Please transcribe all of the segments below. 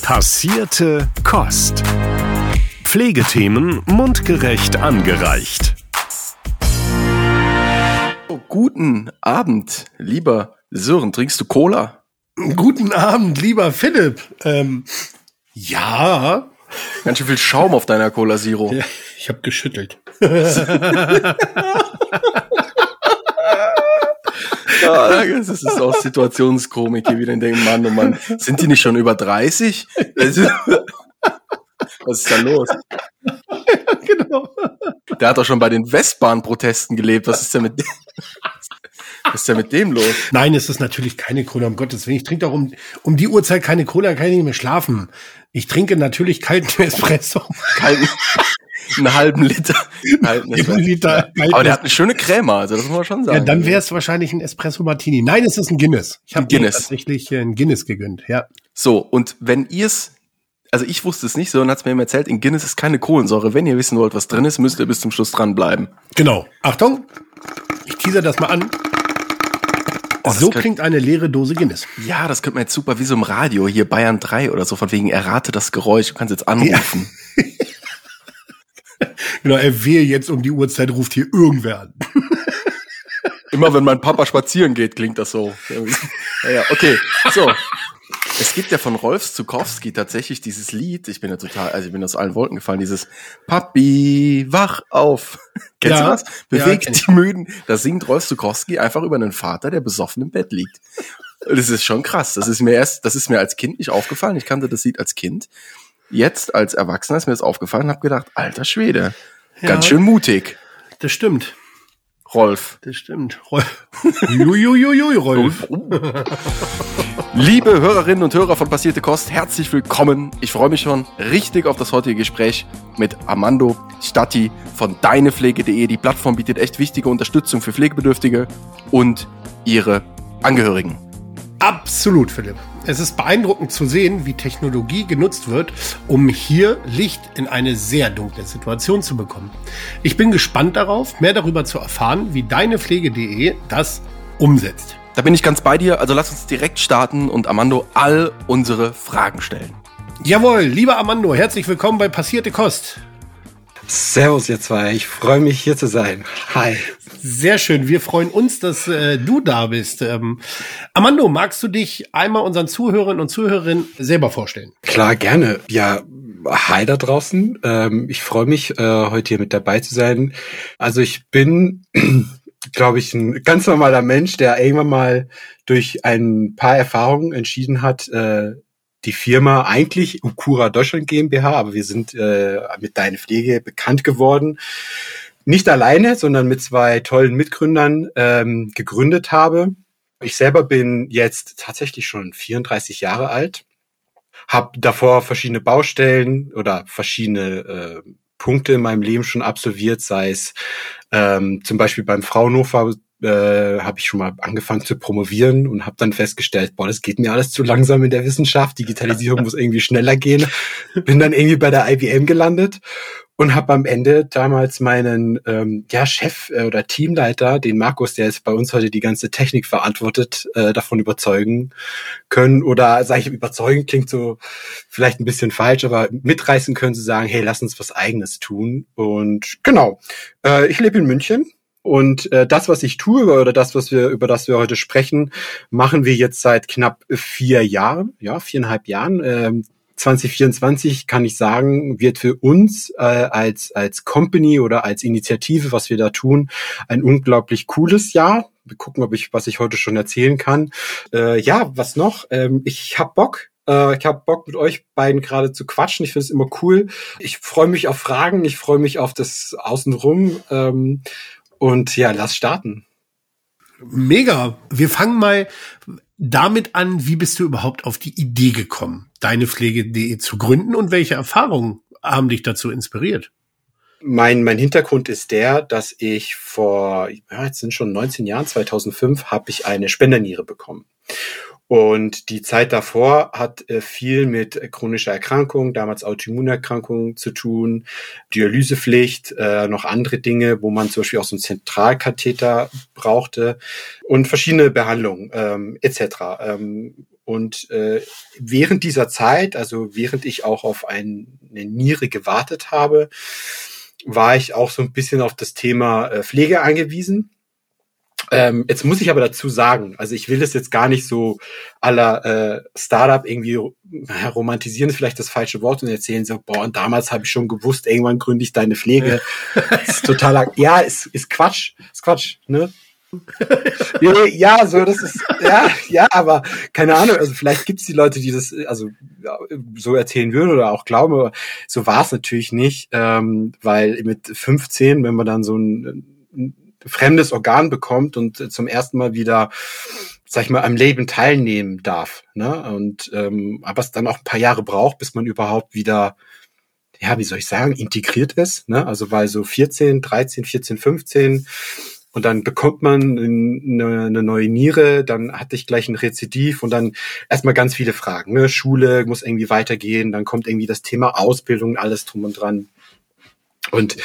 Passierte Kost. Pflegethemen mundgerecht angereicht. Oh, guten Abend, lieber Sören. Trinkst du Cola? Guten Abend, lieber Philipp. Ja. Ganz schön viel Schaum auf deiner Cola Zero. Ja, ich habe geschüttelt. Ja, das ist auch Situationskomik hier wieder in dem Mann. Oh Mann, sind die nicht schon über 30? Was ist da los? Genau. Der hat doch schon bei den Westbahn-Protesten gelebt. Was ist denn mit dem los? Nein, es ist natürlich keine Cola, um Gottes Willen. Ich trinke doch um die Uhrzeit keine Cola, kann ich nicht mehr schlafen. Ich trinke natürlich kalten Espresso. Einen halben Liter. Liter Aber der hat eine schöne Creme, also das muss man schon sagen. Ja, dann wäre es wahrscheinlich ein Espresso Martini. Nein, es ist ein Guinness. Ich habe mir tatsächlich ein Guinness gegönnt, ja. So, und wenn ihr es, also ich wusste es nicht, so, und hat es mir immer erzählt, in Guinness ist keine Kohlensäure. Wenn ihr wissen wollt, was drin ist, müsst ihr bis zum Schluss dranbleiben. Genau. Achtung, ich teaser das mal an. So klingt eine leere Dose Guinness. Ja, das könnte man jetzt super wie so im Radio, hier Bayern 3 oder so, von wegen errate das Geräusch, du kannst jetzt anrufen. Ja. Genau, wehe jetzt um die Uhrzeit, ruft hier irgendwer an. Immer wenn mein Papa spazieren geht, klingt das so. Ja, okay, so. Es gibt ja von Rolf Zuckowski tatsächlich dieses Lied, ich bin aus allen Wolken gefallen, dieses Papi, wach auf. Kennst du das? Bewegt die Müden. Da singt Rolf Zuckowski einfach über einen Vater, der besoffen im Bett liegt. Das ist schon krass. Das ist mir als Kind nicht aufgefallen. Ich kannte das Lied als Kind. Jetzt als Erwachsener ist mir das aufgefallen und habe gedacht, alter Schwede, ganz schön mutig. Das stimmt. Rolf. Das stimmt. Rolf. Rolf. Liebe Hörerinnen und Hörer von Passierte Kost, herzlich willkommen. Ich freue mich schon richtig auf das heutige Gespräch mit Armando Statti von deinepflege.de. Die Plattform bietet echt wichtige Unterstützung für Pflegebedürftige und ihre Angehörigen. Absolut, Philipp. Es ist beeindruckend zu sehen, wie Technologie genutzt wird, um hier Licht in eine sehr dunkle Situation zu bekommen. Ich bin gespannt darauf, mehr darüber zu erfahren, wie deinepflege.de das umsetzt. Da bin ich ganz bei dir, also lass uns direkt starten und Armando all unsere Fragen stellen. Jawohl, lieber Armando, herzlich willkommen bei Passierte Kost. Servus ihr zwei, ich freue mich hier zu sein. Hi. Sehr schön, wir freuen uns, dass du da bist. Armando, magst du dich einmal unseren Zuhörerinnen und Zuhörerinnen selber vorstellen? Klar, gerne. Ja, hi da draußen. Ich freue mich, heute hier mit dabei zu sein. Also ich bin, glaube ich, ein ganz normaler Mensch, der irgendwann mal durch ein paar Erfahrungen entschieden hat, die Firma eigentlich Ukura Deutschland GmbH, aber wir sind mit Deine Pflege bekannt geworden. Nicht alleine, sondern mit zwei tollen Mitgründern gegründet habe. Ich selber bin jetzt tatsächlich schon 34 Jahre alt, habe davor verschiedene Baustellen oder verschiedene Punkte in meinem Leben schon absolviert, sei es zum Beispiel beim Fraunhofer habe ich schon mal angefangen zu promovieren und habe dann festgestellt, das geht mir alles zu langsam in der Wissenschaft, Digitalisierung muss irgendwie schneller gehen. Bin dann irgendwie bei der IBM gelandet und habe am Ende damals meinen Chef oder Teamleiter, den Markus, der jetzt bei uns heute die ganze Technik verantwortet, davon überzeugen können. Oder sage ich, überzeugen klingt so vielleicht ein bisschen falsch, aber mitreißen können, zu sagen, hey, lass uns was Eigenes tun. Und genau, ich lebe in München. Und das, was ich tue oder über das wir heute sprechen, machen wir jetzt seit knapp 4 Jahren, 4,5 Jahren. 2024 kann ich sagen, wird für uns als Company oder als Initiative, was wir da tun, ein unglaublich cooles Jahr. Wir gucken, was ich heute schon erzählen kann. Was noch? Ich habe Bock. Ich habe Bock, mit euch beiden gerade zu quatschen. Ich finde es immer cool. Ich freue mich auf Fragen. Ich freue mich auf das Außenrum. Und ja, lass starten. Mega. Wir fangen mal damit an, wie bist du überhaupt auf die Idee gekommen, deinepflege.de zu gründen und welche Erfahrungen haben dich dazu inspiriert? Mein Hintergrund ist der, dass ich jetzt sind schon 19 Jahren, 2005, habe ich eine Spenderniere bekommen. Und die Zeit davor hat viel mit chronischer Erkrankung, damals Autoimmunerkrankungen zu tun, Dialysepflicht, noch andere Dinge, wo man zum Beispiel auch so einen Zentralkatheter brauchte und verschiedene Behandlungen etc. Und während dieser Zeit, also während ich auch auf eine Niere gewartet habe, war ich auch so ein bisschen auf das Thema Pflege angewiesen. Jetzt muss ich aber dazu sagen, also ich will das jetzt gar nicht so à la Startup irgendwie romantisieren, ist vielleicht das falsche Wort, und erzählen so, boah, und damals habe ich schon gewusst, irgendwann gründe ich deine Pflege. Das ist totaler, ja, ist Quatsch, ne? Ja, so, das ist, ja, aber keine Ahnung, also vielleicht gibt's die Leute, die das also so erzählen würden oder auch glauben, aber so war es natürlich nicht, weil mit 15, wenn man dann so ein fremdes Organ bekommt und zum ersten Mal wieder, sag ich mal, am Leben teilnehmen darf, ne? Und aber es dann auch ein paar Jahre braucht, bis man überhaupt wieder, ja, wie soll ich sagen, integriert ist, ne? Also weil so 14, 13, 14, 15 und dann bekommt man eine neue Niere, dann hatte ich gleich ein Rezidiv und dann erstmal ganz viele Fragen, ne? Schule muss irgendwie weitergehen, dann kommt irgendwie das Thema Ausbildung, alles drum und dran. Und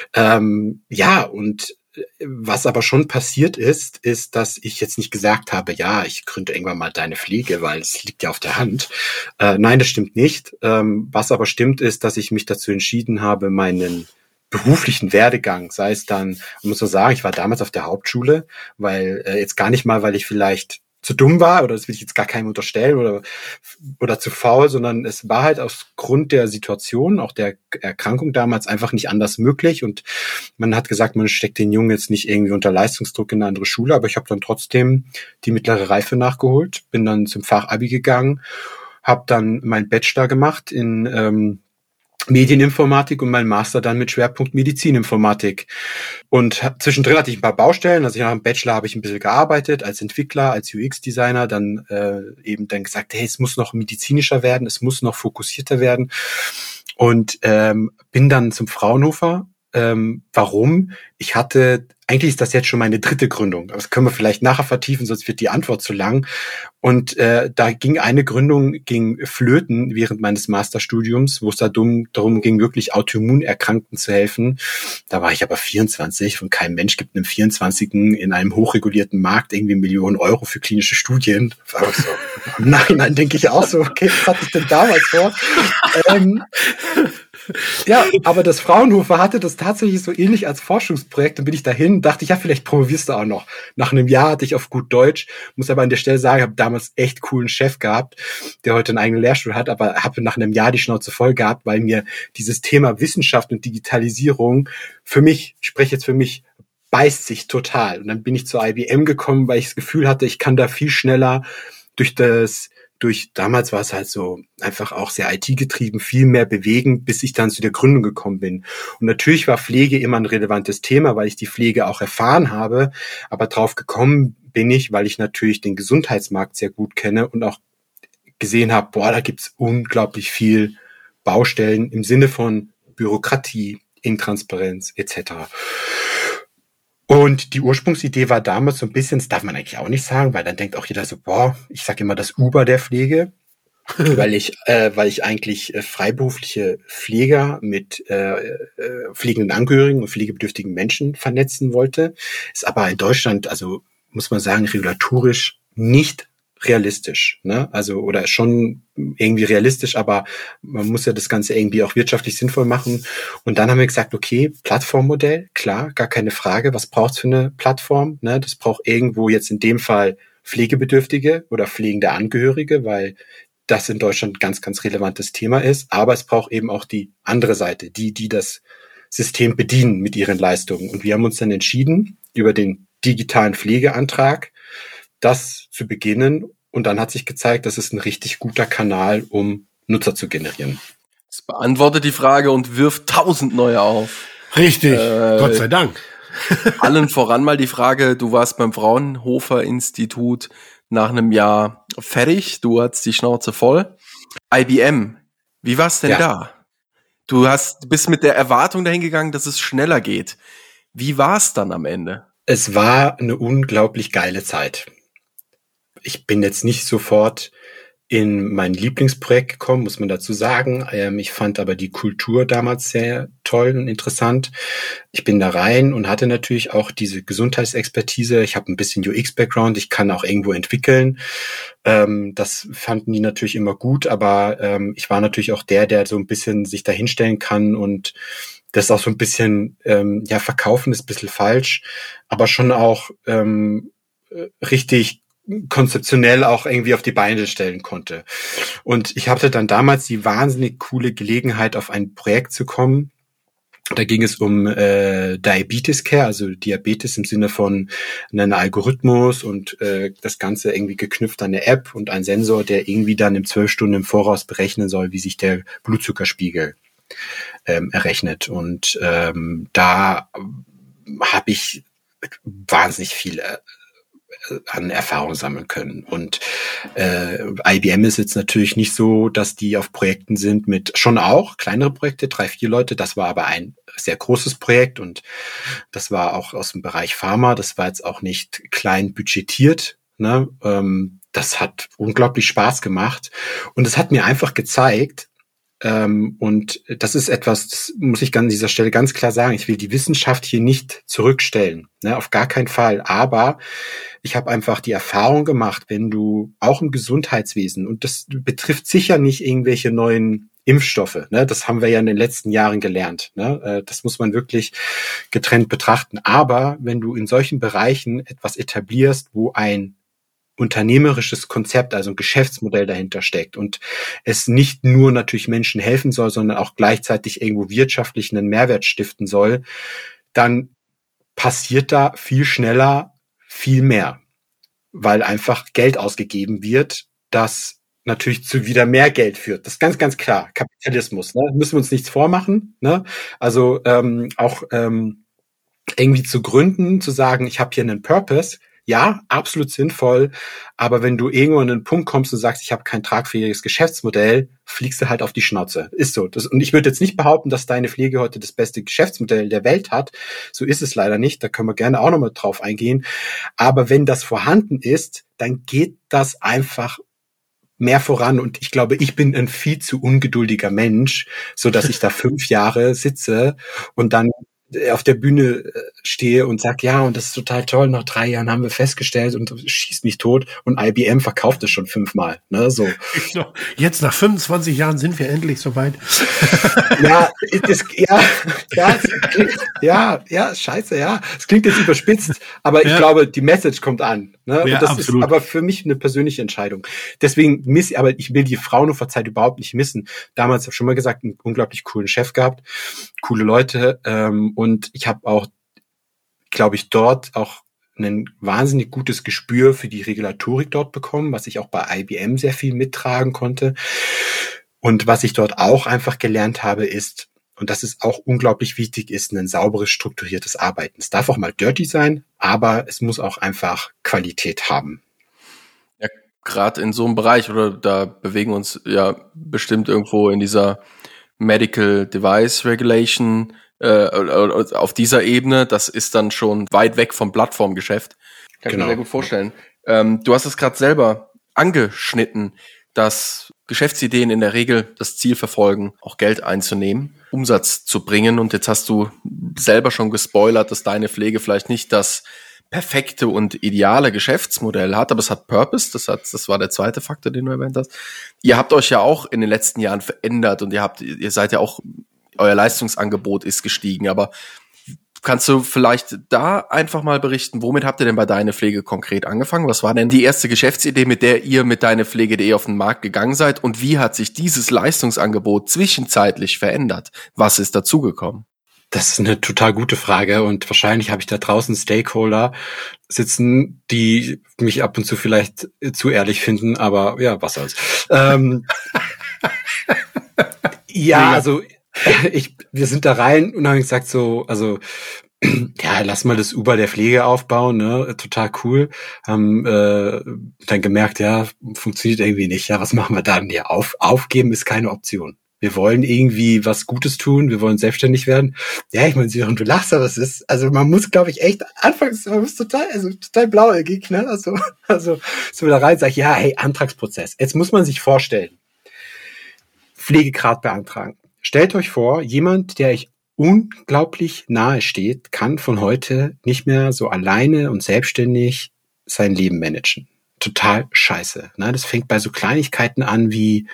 ja, und was aber schon passiert ist, dass ich jetzt nicht gesagt habe, ja, ich gründe irgendwann mal deine Pflege, weil es liegt ja auf der Hand. Nein, das stimmt nicht. Was aber stimmt, ist, dass ich mich dazu entschieden habe, meinen beruflichen Werdegang, sei es dann, man muss so sagen, ich war damals auf der Hauptschule, weil jetzt gar nicht mal, weil ich vielleicht zu dumm war, oder das will ich jetzt gar keinem unterstellen, oder zu faul, sondern es war halt aufgrund der Situation, auch der Erkrankung damals einfach nicht anders möglich, und man hat gesagt, man steckt den Jungen jetzt nicht irgendwie unter Leistungsdruck in eine andere Schule, aber ich habe dann trotzdem die mittlere Reife nachgeholt, bin dann zum Fachabi gegangen, habe dann meinen Bachelor gemacht in Medieninformatik und mein Master dann mit Schwerpunkt Medizininformatik. Und zwischendrin hatte ich ein paar Baustellen. Also nach dem Bachelor habe ich ein bisschen gearbeitet als Entwickler, als UX-Designer, dann eben dann gesagt, hey, es muss noch medizinischer werden, es muss noch fokussierter werden. Und bin dann zum Fraunhofer. Warum? Eigentlich ist das jetzt schon meine 3. Gründung. Das können wir vielleicht nachher vertiefen, sonst wird die Antwort zu lang. Und da ging eine Gründung flöten während meines Masterstudiums, wo es darum ging, wirklich Autoimmunerkrankten zu helfen. Da war ich aber 24 und kein Mensch gibt einem 24. in einem hochregulierten Markt irgendwie Millionen Euro für klinische Studien. Aber so, im Nachhinein denke ich auch so, okay, was hatte ich denn damals vor? Ja, aber das Fraunhofer hatte das tatsächlich so ähnlich als Forschungsprojekt. Dann bin ich dahin, dachte ich, ja, vielleicht promovierst du auch noch. Nach einem Jahr hatte ich auf gut Deutsch, muss aber an der Stelle sagen, ich habe damals echt coolen Chef gehabt, der heute einen eigenen Lehrstuhl hat, aber habe nach einem Jahr die Schnauze voll gehabt, weil mir dieses Thema Wissenschaft und Digitalisierung spreche jetzt für mich, beißt sich total. Und dann bin ich zur IBM gekommen, weil ich das Gefühl hatte, ich kann da viel schneller damals war es halt so einfach auch sehr IT-getrieben, viel mehr bewegen, bis ich dann zu der Gründung gekommen bin. Und natürlich war Pflege immer ein relevantes Thema, weil ich die Pflege auch erfahren habe, aber drauf gekommen bin ich, weil ich natürlich den Gesundheitsmarkt sehr gut kenne und auch gesehen habe, boah, da gibt's unglaublich viel Baustellen im Sinne von Bürokratie, Intransparenz etc. Und die Ursprungsidee war damals so ein bisschen, das darf man eigentlich auch nicht sagen, weil dann denkt auch jeder so, boah, ich sage immer das Uber der Pflege, weil ich eigentlich freiberufliche Pfleger mit pflegenden Angehörigen und pflegebedürftigen Menschen vernetzen wollte. Ist aber in Deutschland, also muss man sagen, regulatorisch nicht realistisch, ne? Also, oder schon irgendwie realistisch, aber man muss ja das Ganze irgendwie auch wirtschaftlich sinnvoll machen. Und dann haben wir gesagt, okay, Plattformmodell, klar, gar keine Frage. Was braucht's für eine Plattform? Ne? Das braucht irgendwo jetzt in dem Fall Pflegebedürftige oder pflegende Angehörige, weil das in Deutschland ein ganz, ganz relevantes Thema ist. Aber es braucht eben auch die andere Seite, die das System bedienen mit ihren Leistungen. Und wir haben uns dann entschieden, über den digitalen Pflegeantrag das zu beginnen, und dann hat sich gezeigt, das ist ein richtig guter Kanal, um Nutzer zu generieren. Das beantwortet die Frage und wirft 1000 neue auf. Richtig, Gott sei Dank. Allen voran mal die Frage, du warst beim Fraunhofer Institut nach einem Jahr fertig, du hattest die Schnauze voll. IBM, wie war's denn da? Du bist mit der Erwartung dahin gegangen, dass es schneller geht. Wie war's dann am Ende? Es war eine unglaublich geile Zeit. Ich bin jetzt nicht sofort in mein Lieblingsprojekt gekommen, muss man dazu sagen. Ich fand aber die Kultur damals sehr toll und interessant. Ich bin da rein und hatte natürlich auch diese Gesundheitsexpertise. Ich habe ein bisschen UX-Background, ich kann auch irgendwo entwickeln. Das fanden die natürlich immer gut, aber ich war natürlich auch der so ein bisschen sich da hinstellen kann und das auch so ein bisschen, verkaufen ist ein bisschen falsch, aber schon auch richtig konzeptionell auch irgendwie auf die Beine stellen konnte. Und ich hatte dann damals die wahnsinnig coole Gelegenheit, auf ein Projekt zu kommen. Da ging es um Diabetes Care, also Diabetes im Sinne von einem Algorithmus und das Ganze irgendwie geknüpft an eine App und ein Sensor, der irgendwie dann 12 Stunden im Voraus berechnen soll, wie sich der Blutzuckerspiegel errechnet. Und da habe ich wahnsinnig viel an Erfahrung sammeln können. Und IBM ist jetzt natürlich nicht so, dass die auf Projekten sind mit schon auch kleinere Projekte, 3, 4 Leute. Das war aber ein sehr großes Projekt und das war auch aus dem Bereich Pharma. Das war jetzt auch nicht klein budgetiert. Ne? Das hat unglaublich Spaß gemacht und es hat mir einfach gezeigt, und das ist etwas, das muss ich an dieser Stelle ganz klar sagen, ich will die Wissenschaft hier nicht zurückstellen, ne, auf gar keinen Fall, aber ich habe einfach die Erfahrung gemacht, wenn du auch im Gesundheitswesen, und das betrifft sicher nicht irgendwelche neuen Impfstoffe, ne, das haben wir ja in den letzten Jahren gelernt, ne, das muss man wirklich getrennt betrachten, aber wenn du in solchen Bereichen etwas etablierst, wo ein unternehmerisches Konzept, also ein Geschäftsmodell dahinter steckt und es nicht nur natürlich Menschen helfen soll, sondern auch gleichzeitig irgendwo wirtschaftlich einen Mehrwert stiften soll, dann passiert da viel schneller, viel mehr, weil einfach Geld ausgegeben wird, das natürlich zu wieder mehr Geld führt. Das ist ganz, ganz klar. Kapitalismus, ne? Müssen wir uns nichts vormachen, ne? Also auch irgendwie zu gründen, zu sagen, ich habe hier einen Purpose. Ja, absolut sinnvoll, aber wenn du irgendwo an einen Punkt kommst und sagst, ich habe kein tragfähiges Geschäftsmodell, fliegst du halt auf die Schnauze. Ist so. Und ich würde jetzt nicht behaupten, dass deine Pflege heute das beste Geschäftsmodell der Welt hat. So ist es leider nicht. Da können wir gerne auch nochmal drauf eingehen. Aber wenn das vorhanden ist, dann geht das einfach mehr voran. Und ich glaube, ich bin ein viel zu ungeduldiger Mensch, so dass ich da 5 Jahre sitze und dann auf der Bühne stehe und sag, ja, und das ist total toll, nach 3 Jahren haben wir festgestellt und schießt mich tot und IBM verkauft es schon 5-mal, ne, so. Jetzt nach 25 Jahren sind wir endlich soweit. Scheiße, ja. Es klingt jetzt überspitzt, aber ich glaube, die Message kommt an, ne, und das absolut. Ist aber für mich eine persönliche Entscheidung. Deswegen aber ich will die Fraunhofer-Zeit überhaupt nicht missen. Damals habe ich schon mal gesagt, einen unglaublich coolen Chef gehabt, coole Leute, und ich habe auch, glaube ich, dort auch ein wahnsinnig gutes Gespür für die Regulatorik dort bekommen, was ich auch bei IBM sehr viel mittragen konnte. Und was ich dort auch einfach gelernt habe, ist, und das ist auch unglaublich wichtig, ist ein sauberes, strukturiertes Arbeiten. Es darf auch mal dirty sein, aber es muss auch einfach Qualität haben. Ja, gerade in so einem Bereich, oder da bewegen wir uns ja bestimmt irgendwo in dieser Medical Device Regulation, auf dieser Ebene, das ist dann schon weit weg vom Plattformgeschäft. Kann ich mir sehr gut vorstellen. Du hast es gerade selber angeschnitten, dass Geschäftsideen in der Regel das Ziel verfolgen, auch Geld einzunehmen, Umsatz zu bringen. Und jetzt hast du selber schon gespoilert, dass deine Pflege vielleicht nicht das perfekte und ideale Geschäftsmodell hat, aber es hat Purpose, das war der zweite Faktor, den du erwähnt hast. Ihr habt euch ja auch in den letzten Jahren verändert und ihr seid ja auch, euer Leistungsangebot ist gestiegen, aber kannst du vielleicht da einfach mal berichten, womit habt ihr denn bei Deine Pflege konkret angefangen? Was war denn die erste Geschäftsidee, mit der ihr mit deinepflege.de auf den Markt gegangen seid, und wie hat sich dieses Leistungsangebot zwischenzeitlich verändert? Was ist dazugekommen? Das ist eine total gute Frage und wahrscheinlich habe ich da draußen Stakeholder sitzen, die mich ab und zu vielleicht zu ehrlich finden, aber ja, was soll's. Ja, also wir sind da rein und haben gesagt so, also ja, lass mal das Uber der Pflege aufbauen, ne, total cool. Haben dann gemerkt, ja, funktioniert irgendwie nicht. Ja, was machen wir dann? Ja, aufgeben ist keine Option. Wir wollen irgendwie was Gutes tun, wir wollen selbstständig werden. Ja, ich meine, du lachst, aber es ist, also man muss, glaube ich, echt anfangs, man muss total blauäugig, ne? Also so da rein, sag ich, ja, hey, Antragsprozess. Jetzt muss man sich vorstellen, Pflegegrad beantragen. Stellt euch vor, jemand, der euch unglaublich nahe steht, kann von heute nicht mehr so alleine und selbstständig sein Leben managen. Total scheiße. Ne? Das fängt bei so Kleinigkeiten an wie,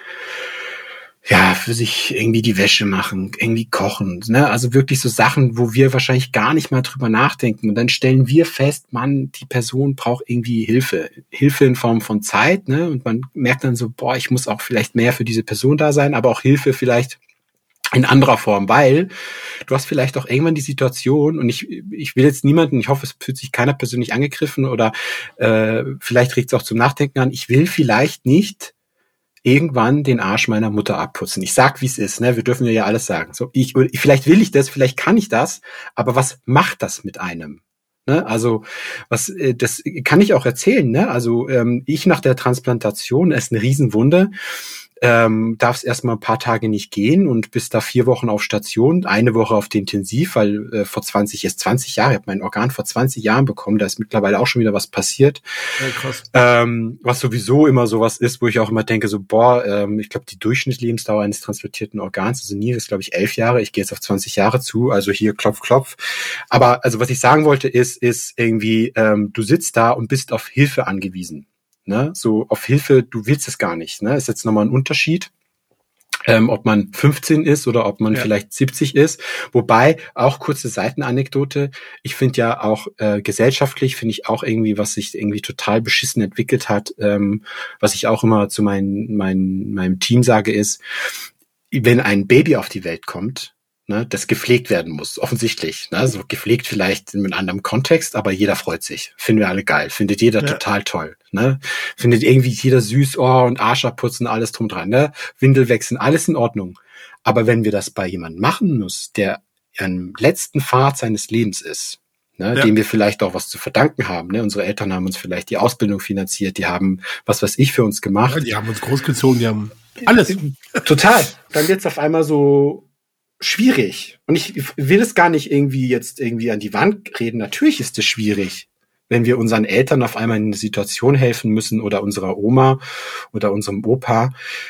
ja, für sich irgendwie die Wäsche machen, irgendwie kochen, ne? Also wirklich so Sachen, wo wir wahrscheinlich gar nicht mal drüber nachdenken. Und dann stellen wir fest, Mann, die Person braucht irgendwie Hilfe. Hilfe in Form von Zeit, ne? Und man merkt dann so, boah, ich muss auch vielleicht mehr für diese Person da sein, aber auch Hilfe vielleicht in anderer Form, weil du hast vielleicht auch irgendwann die Situation, und ich will jetzt niemanden, ich hoffe, es fühlt sich keiner persönlich angegriffen oder vielleicht regt es auch zum Nachdenken an, ich will vielleicht nicht irgendwann den Arsch meiner Mutter abputzen. Ich sag, wie es ist, ne? Wir dürfen ja alles sagen. So, vielleicht will ich das, vielleicht kann ich das, aber was macht das mit einem? Ne? Also, das kann ich auch erzählen, ne? Also, ich nach der Transplantation, ist eine Riesenwunde, darf es erstmal ein paar Tage nicht gehen und bis da 4 Wochen auf Station, 1 Woche auf die Intensiv, weil vor 20 Jahre, ich habe mein Organ vor 20 Jahren bekommen, da ist mittlerweile auch schon wieder was passiert. Ja, krass. Was sowieso immer sowas ist, wo ich auch immer denke, so ich glaube, die Durchschnittslebensdauer eines transplantierten Organs, also Niere, ist, glaube ich, 11 Jahre, ich gehe jetzt auf 20 Jahre zu, also hier Klopf, Klopf. Aber also was ich sagen wollte ist irgendwie, du sitzt da und bist auf Hilfe angewiesen. Ne, so auf Hilfe, du willst es gar nicht. Ne, ist jetzt nochmal ein Unterschied, ob man 15 ist oder ob man vielleicht 70 ist. Wobei, auch kurze Seitenanekdote, ich finde ja auch gesellschaftlich, finde ich auch irgendwie, was sich irgendwie total beschissen entwickelt hat, was ich auch immer zu meinem Team sage, ist, wenn ein Baby auf die Welt kommt, ne, das gepflegt werden muss, offensichtlich. Ne, so gepflegt vielleicht in einem anderen Kontext, aber jeder freut sich. Finden wir alle geil. Findet jeder total toll. Ne? Findet irgendwie jeder süß, und Arsch abputzen, alles drum dran. Ne? Windel wechseln, alles in Ordnung. Aber wenn wir das bei jemandem machen müssen, der am letzten Pfad seines Lebens ist, ne, dem wir vielleicht auch was zu verdanken haben. Ne? Unsere Eltern haben uns vielleicht die Ausbildung finanziert, die haben was weiß ich für uns gemacht. Ja, die haben uns großgezogen, die haben alles. Total. Dann wird's auf einmal so schwierig. Und ich will es gar nicht irgendwie an die Wand reden. Natürlich ist es schwierig, wenn wir unseren Eltern auf einmal in eine Situation helfen müssen oder unserer Oma oder unserem Opa,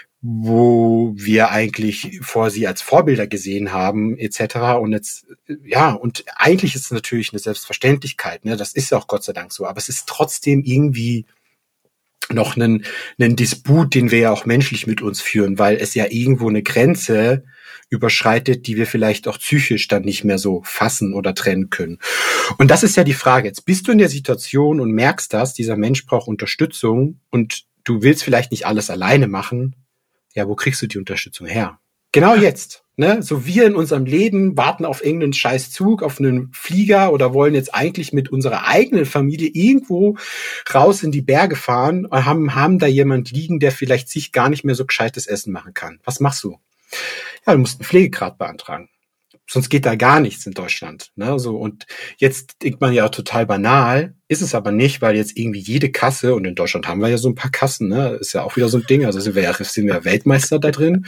wo wir eigentlich vor sie als Vorbilder gesehen haben, etc. Und jetzt, und eigentlich ist es natürlich eine Selbstverständlichkeit, ne? Das ist ja auch Gott sei Dank so. Aber es ist trotzdem irgendwie noch einen Disput, den wir ja auch menschlich mit uns führen, weil es ja irgendwo eine Grenze überschreitet, die wir vielleicht auch psychisch dann nicht mehr so fassen oder trennen können. Und das ist ja die Frage. Jetzt bist du in der Situation und merkst das, dieser Mensch braucht Unterstützung und du willst vielleicht nicht alles alleine machen. Ja, wo kriegst du die Unterstützung her? Genau jetzt. Ne? So wir in unserem Leben warten auf irgendeinen scheiß Zug, auf einen Flieger oder wollen jetzt eigentlich mit unserer eigenen Familie irgendwo raus in die Berge fahren und haben da jemand liegen, der vielleicht sich gar nicht mehr so gescheites Essen machen kann. Was machst du? Ja, du musst einen Pflegegrad beantragen. Sonst geht da gar nichts in Deutschland. Ne? So, und jetzt denkt man ja total banal, ist es aber nicht, weil jetzt irgendwie jede Kasse, und in Deutschland haben wir ja so ein paar Kassen, ne? Ist ja auch wieder so ein Ding, also sind wir Weltmeister da drin.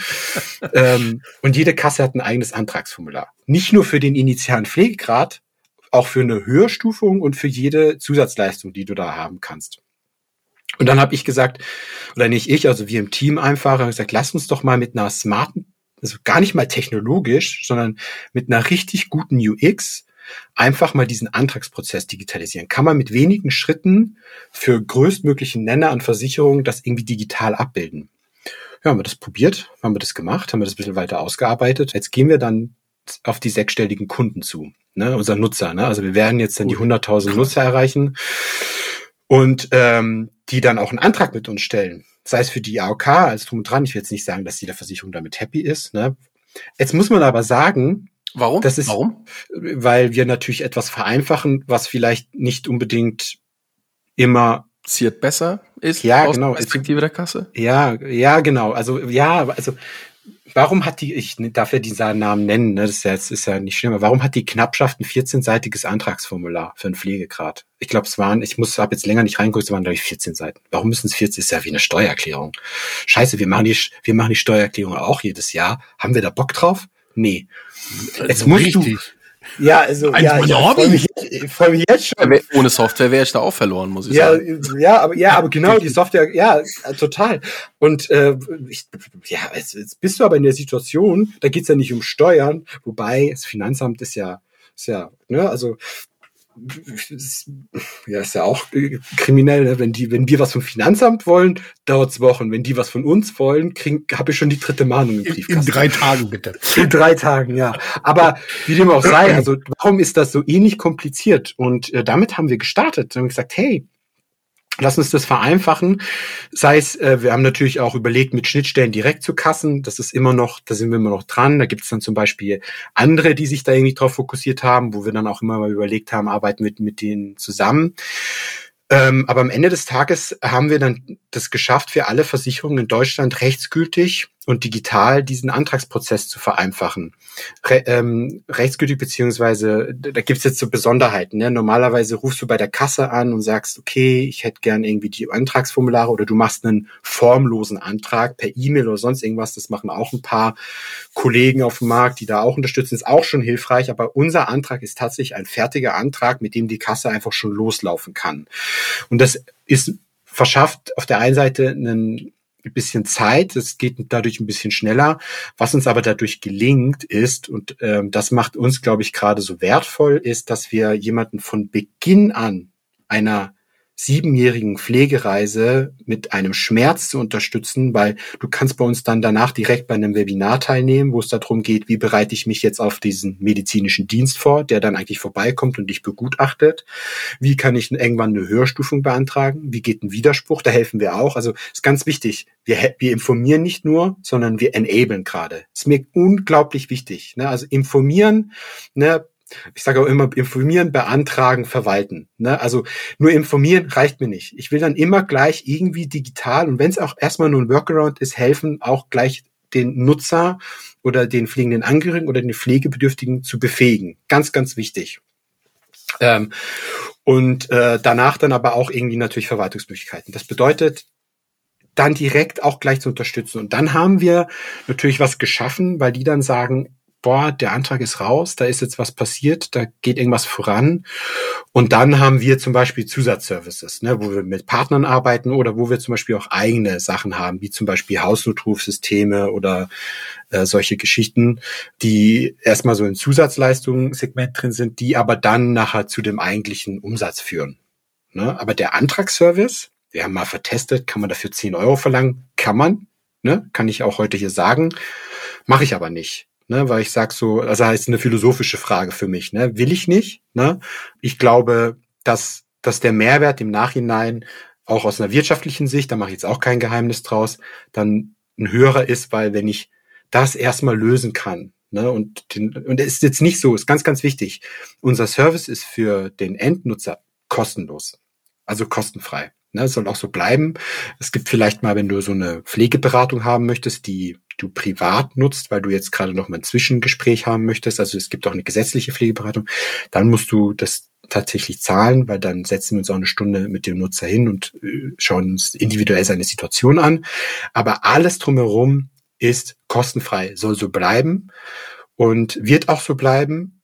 Und jede Kasse hat ein eigenes Antragsformular. Nicht nur für den initialen Pflegegrad, auch für eine Höherstufung und für jede Zusatzleistung, die du da haben kannst. Und dann habe ich gesagt, oder nicht ich, also wir im Team einfach, haben gesagt, lass uns doch mal mit einer smarten, also gar nicht mal technologisch, sondern mit einer richtig guten UX einfach mal diesen Antragsprozess digitalisieren. Kann man mit wenigen Schritten für größtmöglichen Nenner an Versicherungen das irgendwie digital abbilden. Ja, haben wir das probiert, haben wir das gemacht, haben wir das ein bisschen weiter ausgearbeitet. Jetzt gehen wir dann auf die 6-stelligen Kunden zu, ne, unser Nutzer. Ne? Also wir werden jetzt dann die 100.000 Nutzer erreichen und die dann auch einen Antrag mit uns stellen. Sei es für die AOK, als drum und dran. Ich will jetzt nicht sagen, dass jede Versicherung damit happy ist. Ne? Jetzt muss man aber sagen, warum? Warum? Weil wir natürlich etwas vereinfachen, was vielleicht nicht unbedingt immer besser ist, ja, aus genau, Perspektive der Kasse? Ja, genau. Also warum hat ich darf ja diesen Namen nennen, ne? Das ist ja nicht schlimm, aber warum hat die Knappschaft ein 14-seitiges Antragsformular für einen Pflegegrad? Ich glaube, habe jetzt länger nicht reingeguckt, es waren, glaube ich, 14 Seiten. Warum müssen es 14? Ist ja wie eine Steuererklärung. Scheiße, wir machen die Steuererklärung auch jedes Jahr. Haben wir da Bock drauf? Nee. Jetzt musst richtig. Ja, also ich freue mich jetzt schon. Ohne Software wäre ich da auch verloren, muss ich sagen. Aber genau, die Software, ja, total. Und jetzt bist du aber in der Situation, da geht's ja nicht um Steuern, wobei das Finanzamt ist ja, ne, also ist ja auch kriminell, ne? Wenn wir was vom Finanzamt wollen, dauert's Wochen. Wenn die was von uns wollen, habe ich schon die 3. Mahnung im Briefkasten. In 3 Tagen, bitte. In 3 Tagen, ja. Aber wie dem auch sei, also warum ist das so ähnlich kompliziert? Und damit haben wir gestartet. Wir haben gesagt, hey, lass uns das vereinfachen. Sei es, wir haben natürlich auch überlegt, mit Schnittstellen direkt zu Kassen. Da sind wir immer noch dran. Da gibt es dann zum Beispiel andere, die sich da irgendwie drauf fokussiert haben, wo wir dann auch immer mal überlegt haben, arbeiten mit denen zusammen. Aber am Ende des Tages haben wir dann das geschafft, für alle Versicherungen in Deutschland rechtsgültig und digital diesen Antragsprozess zu vereinfachen. Rechtsgültig beziehungsweise, da gibt's jetzt so Besonderheiten. Ne? Normalerweise rufst du bei der Kasse an und sagst, okay, ich hätte gern irgendwie die Antragsformulare, oder du machst einen formlosen Antrag per E-Mail oder sonst irgendwas. Das machen auch ein paar Kollegen auf dem Markt, die da auch unterstützen. Ist auch schon hilfreich, aber unser Antrag ist tatsächlich ein fertiger Antrag, mit dem die Kasse einfach schon loslaufen kann. Und das verschafft auf der einen Seite ein bisschen Zeit, es geht dadurch ein bisschen schneller. Was uns aber dadurch gelingt ist, und das macht uns, glaube ich, gerade so wertvoll, ist, dass wir jemanden von Beginn an einer 7-jährigen Pflegereise mit einem Schmerz zu unterstützen, weil du kannst bei uns dann danach direkt bei einem Webinar teilnehmen, wo es darum geht, wie bereite ich mich jetzt auf diesen medizinischen Dienst vor, der dann eigentlich vorbeikommt und dich begutachtet. Wie kann ich irgendwann eine Höherstufung beantragen? Wie geht ein Widerspruch? Da helfen wir auch. Also ist ganz wichtig. Wir informieren nicht nur, sondern wir enablen gerade. Ist mir unglaublich wichtig. Ne? Also informieren, ne? Ich sage auch immer, informieren, beantragen, verwalten. Ne? Also nur informieren reicht mir nicht. Ich will dann immer gleich irgendwie digital, und wenn es auch erstmal nur ein Workaround ist, helfen, auch gleich den Nutzer oder den pflegenden Angehörigen oder den Pflegebedürftigen zu befähigen. Ganz, ganz wichtig. Danach dann aber auch irgendwie natürlich Verwaltungsmöglichkeiten. Das bedeutet, dann direkt auch gleich zu unterstützen. Und dann haben wir natürlich was geschaffen, weil die dann sagen, boah, der Antrag ist raus, da ist jetzt was passiert, da geht irgendwas voran. Und dann haben wir zum Beispiel Zusatzservices, ne, wo wir mit Partnern arbeiten oder wo wir zum Beispiel auch eigene Sachen haben, wie zum Beispiel Hausnotrufsysteme oder solche Geschichten, die erstmal so in Zusatzleistungssegment drin sind, die aber dann nachher zu dem eigentlichen Umsatz führen. Ne? Aber der Antragsservice, wir haben mal vertestet, kann man dafür 10 Euro verlangen? Kann man, ne? Kann ich auch heute hier sagen, mache ich aber nicht. Ne, weil ich sag so, also heißt eine philosophische Frage für mich, ne? Will ich nicht, ne? Ich glaube, dass der Mehrwert im Nachhinein auch aus einer wirtschaftlichen Sicht, da mache ich jetzt auch kein Geheimnis draus, dann ein höherer ist, weil wenn ich das erstmal lösen kann, ne, und es ist jetzt nicht so, ist ganz, ganz wichtig. Unser Service ist für den Endnutzer kostenlos, also kostenfrei. Ne, soll auch so bleiben. Es gibt vielleicht mal, wenn du so eine Pflegeberatung haben möchtest, die du privat nutzt, weil du jetzt gerade noch mal ein Zwischengespräch haben möchtest, also es gibt auch eine gesetzliche Pflegeberatung, dann musst du das tatsächlich zahlen, weil dann setzen wir uns auch eine Stunde mit dem Nutzer hin und schauen uns individuell seine Situation an. Aber alles drumherum ist kostenfrei, soll so bleiben und wird auch so bleiben.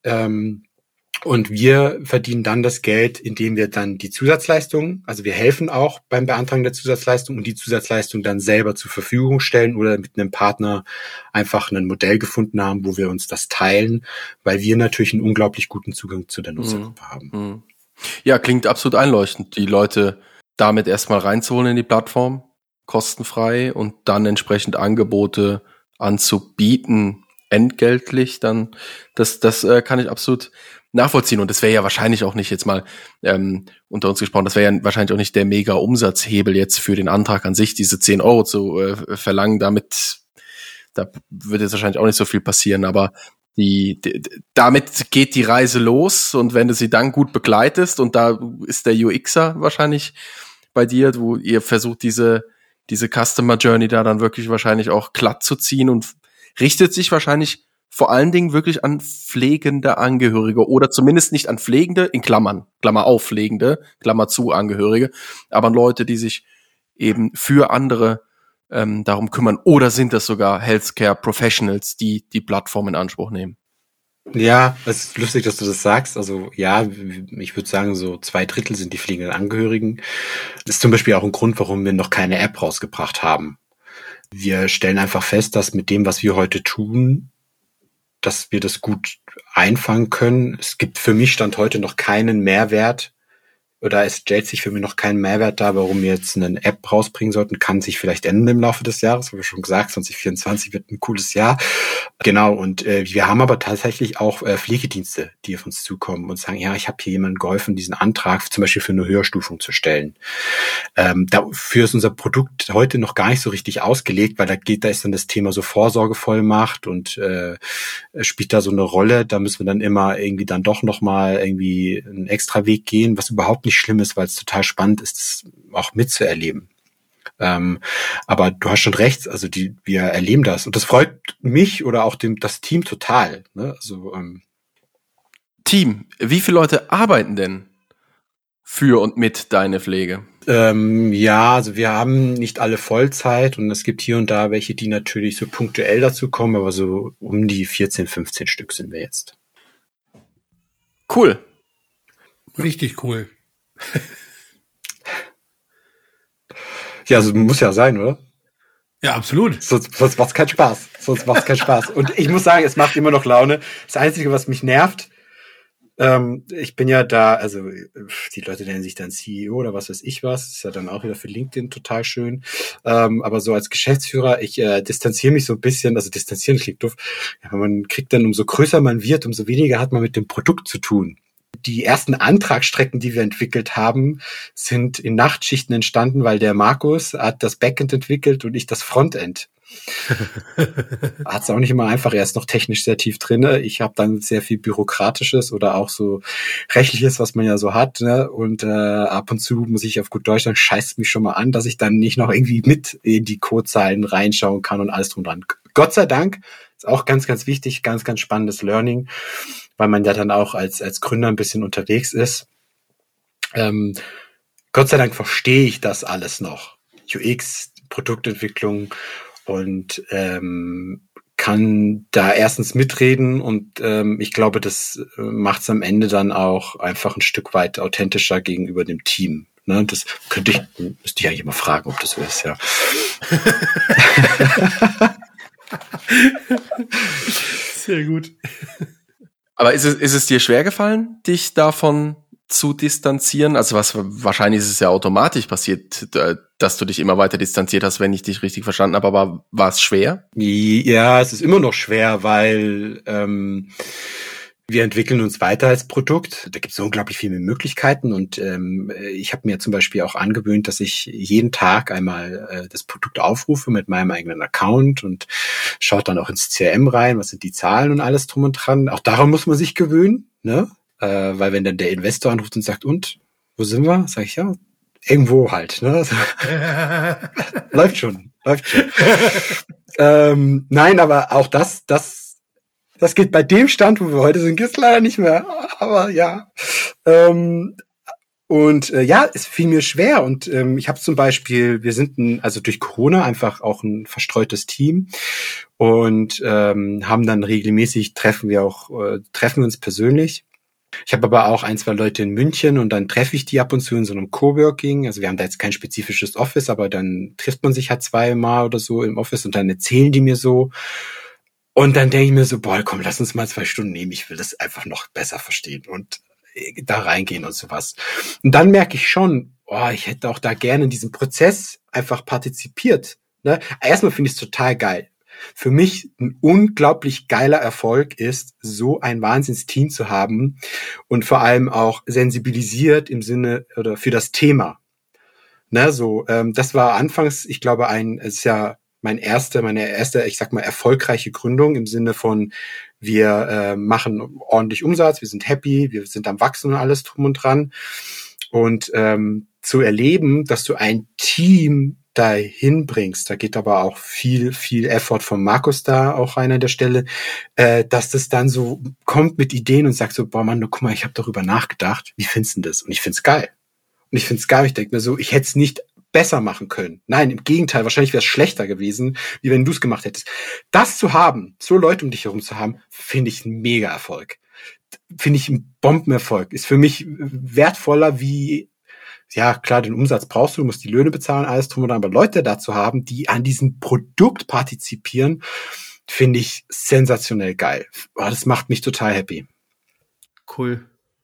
Und wir verdienen dann das Geld, indem wir dann die Zusatzleistungen, also wir helfen auch beim Beantragen der Zusatzleistung und die Zusatzleistung dann selber zur Verfügung stellen oder mit einem Partner einfach ein Modell gefunden haben, wo wir uns das teilen, weil wir natürlich einen unglaublich guten Zugang zu der Nutzergruppe haben. Ja, klingt absolut einleuchtend, die Leute damit erstmal reinzuholen in die Plattform, kostenfrei, und dann entsprechend Angebote anzubieten, entgeltlich, dann das kann ich absolut nachvollziehen. Und das wäre ja wahrscheinlich auch nicht jetzt mal unter uns gesprochen, das wäre ja wahrscheinlich auch nicht der mega Umsatzhebel jetzt für den Antrag an sich, diese 10 Euro zu verlangen. Da wird jetzt wahrscheinlich auch nicht so viel passieren, aber damit geht die Reise los, und wenn du sie dann gut begleitest, und da ist der UXer wahrscheinlich bei dir, wo ihr versucht, diese Customer Journey da dann wirklich wahrscheinlich auch glatt zu ziehen und richtet sich wahrscheinlich vor allen Dingen wirklich an pflegende Angehörige oder zumindest nicht an Pflegende, in Klammern, Klammer auf, Pflegende, Klammer zu Angehörige, aber an Leute, die sich eben für andere darum kümmern. Oder sind das sogar Healthcare Professionals, die die Plattform in Anspruch nehmen? Ja, es ist lustig, dass du das sagst. Also ja, ich würde sagen, so 2/3 sind die pflegenden Angehörigen. Das ist zum Beispiel auch ein Grund, warum wir noch keine App rausgebracht haben. Wir stellen einfach fest, dass mit dem, was wir heute tun, dass wir das gut einfangen können. Es gibt für mich Stand heute noch keinen Mehrwert, oder es stellt sich für mich noch kein Mehrwert dar, warum wir jetzt eine App rausbringen sollten. Kann sich vielleicht ändern im Laufe des Jahres, haben wir schon gesagt, 2024 wird ein cooles Jahr. Genau, und wir haben aber tatsächlich auch Pflegedienste, die auf uns zukommen und sagen, ja, ich habe hier jemandem geholfen, diesen Antrag zum Beispiel für eine Höherstufung zu stellen. Dafür ist unser Produkt heute noch gar nicht so richtig ausgelegt, weil da ist dann das Thema so Vorsorgevollmacht und spielt da so eine Rolle. Da müssen wir dann immer irgendwie dann doch nochmal irgendwie einen extra Weg gehen, was überhaupt nicht schlimm ist, weil es total spannend ist, das auch mitzuerleben. Aber du hast schon recht, also wir erleben das und das freut mich oder auch das Team total. Ne? Also, Team, wie viele Leute arbeiten denn für und mit Deine Pflege? Ja, also wir haben nicht alle Vollzeit und es gibt hier und da welche, die natürlich so punktuell dazu kommen, aber so um die 14, 15 Stück sind wir jetzt. Cool. Richtig cool. Ja, also muss ja sein, oder? Ja, absolut. Sonst macht's keinen Spaß. Und ich muss sagen, es macht immer noch Laune. Das Einzige, was mich nervt, ich bin ja da, also die Leute nennen sich dann CEO oder was weiß ich was, ist ja dann auch wieder für LinkedIn total schön. Aber so als Geschäftsführer, ich distanziere mich so ein bisschen, also distanzieren klingt doof, ja, man kriegt dann, umso größer man wird, umso weniger hat man mit dem Produkt zu tun. Die ersten Antragsstrecken, die wir entwickelt haben, sind in Nachtschichten entstanden, weil der Markus hat das Backend entwickelt und ich das Frontend. Hat es auch nicht immer einfach, er ist noch technisch sehr tief drin. Ich habe dann sehr viel Bürokratisches oder auch so Rechtliches, was man ja so hat. Ne? Und ab und zu muss ich auf gut Deutsch sagen, scheißt mich schon mal an, dass ich dann nicht noch irgendwie mit in die Codezeilen reinschauen kann und alles drum dran. Gott sei Dank, ist auch ganz, ganz wichtig, ganz, ganz spannendes Learning, weil man ja dann auch als Gründer ein bisschen unterwegs ist. Gott sei Dank verstehe ich das alles noch. UX, Produktentwicklung und kann da erstens mitreden und ich glaube, das macht es am Ende dann auch einfach ein Stück weit authentischer gegenüber dem Team. Ne? Das müsste ich eigentlich mal fragen, ob das so ist, ja. Sehr gut. Aber ist es dir schwer gefallen, dich davon zu distanzieren? Also wahrscheinlich ist es ja automatisch passiert, dass du dich immer weiter distanziert hast, wenn ich dich richtig verstanden habe, aber war es schwer? Ja, es ist immer noch schwer, weil wir entwickeln uns weiter als Produkt. Da gibt es unglaublich viele Möglichkeiten und ich habe mir zum Beispiel auch angewöhnt, dass ich jeden Tag einmal das Produkt aufrufe mit meinem eigenen Account und schaut dann auch ins CRM rein, was sind die Zahlen und alles drum und dran. Auch daran muss man sich gewöhnen, ne? Weil wenn dann der Investor anruft und sagt, und, wo sind wir? Sag ich, ja, irgendwo halt, ne? Läuft schon. Nein, aber auch das geht bei dem Stand, wo wir heute sind, geht's leider nicht mehr. Aber ja. Es fiel mir schwer. Und ich habe zum Beispiel, wir sind durch Corona einfach auch ein verstreutes Team und haben dann regelmäßig treffen wir uns persönlich. Ich habe aber auch 1, 2 Leute in München und dann treffe ich die ab und zu in so einem Coworking. Also wir haben da jetzt kein spezifisches Office, aber dann trifft man sich halt 2-mal oder so im Office und dann erzählen die mir so. Und dann denke ich mir so, boah, komm, lass uns mal 2 Stunden nehmen. Ich will das einfach noch besser verstehen und da reingehen und sowas. Und dann merke ich schon, ich hätte auch da gerne in diesem Prozess einfach partizipiert. Ne? Erstmal finde ich es total geil. Für mich ein unglaublich geiler Erfolg ist, so ein Wahnsinnsteam zu haben und vor allem auch sensibilisiert im Sinne oder für das Thema. Ne, so, das war anfangs, ich glaube, es ist ja meine erste, ich sag mal, erfolgreiche Gründung im Sinne von, wir machen ordentlich Umsatz, wir sind happy, wir sind am Wachsen und alles drum und dran. Und zu erleben, dass du ein Team da hinbringst, da geht aber auch viel Effort von Markus da auch rein an der Stelle, dass das dann so kommt mit Ideen und sagt so, boah Mann, guck mal, ich habe darüber nachgedacht, wie findest du das? Und ich find's geil. Ich denke mir so, ich hätte es nicht besser machen können. Nein, im Gegenteil, wahrscheinlich wäre es schlechter gewesen, wie wenn du es gemacht hättest. Das zu haben, so Leute um dich herum zu haben, finde ich ein Mega-Erfolg. Finde ich ein Bombenerfolg. Ist für mich wertvoller wie, ja klar, den Umsatz brauchst du musst die Löhne bezahlen, alles drum und dran, aber Leute dazu haben, die an diesem Produkt partizipieren, finde ich sensationell geil. Das macht mich total happy. Cool.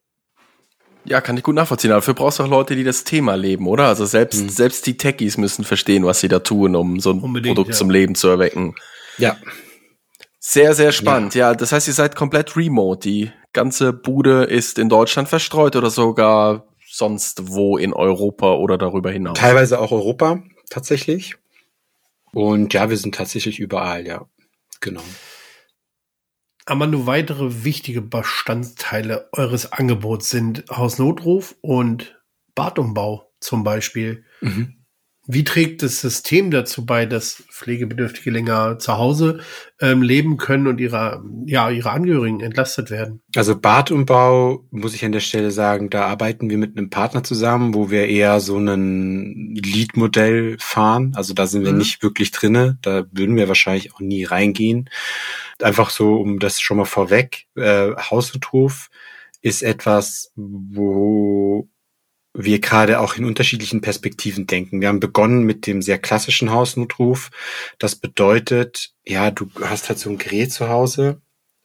Ja, kann ich gut nachvollziehen. Dafür brauchst du auch Leute, die das Thema leben, oder? Also selbst die Techies müssen verstehen, was sie da tun, um so ein Produkt zum Leben zu erwecken. Ja. Sehr, sehr spannend. Ja, das heißt, ihr seid komplett remote. Die ganze Bude ist in Deutschland verstreut oder sogar sonst wo in Europa oder darüber hinaus? Teilweise auch Europa, tatsächlich. Und ja, wir sind tatsächlich überall, ja. Genau. Armando, weitere wichtige Bestandteile eures Angebots sind Hausnotruf und Badumbau zum Beispiel. Mhm. Wie trägt das System dazu bei, dass Pflegebedürftige länger zu Hause leben können und ihre Angehörigen entlastet werden? Also Badumbau, muss ich an der Stelle sagen, da arbeiten wir mit einem Partner zusammen, wo wir eher so ein Lead-Modell fahren. Also da sind wir nicht wirklich drinne. Da würden wir wahrscheinlich auch nie reingehen. Einfach so, um das schon mal vorweg. Hausnotruf ist etwas, wo wir gerade auch in unterschiedlichen Perspektiven denken. Wir haben begonnen mit dem sehr klassischen Hausnotruf. Das bedeutet, ja, du hast halt so ein Gerät zu Hause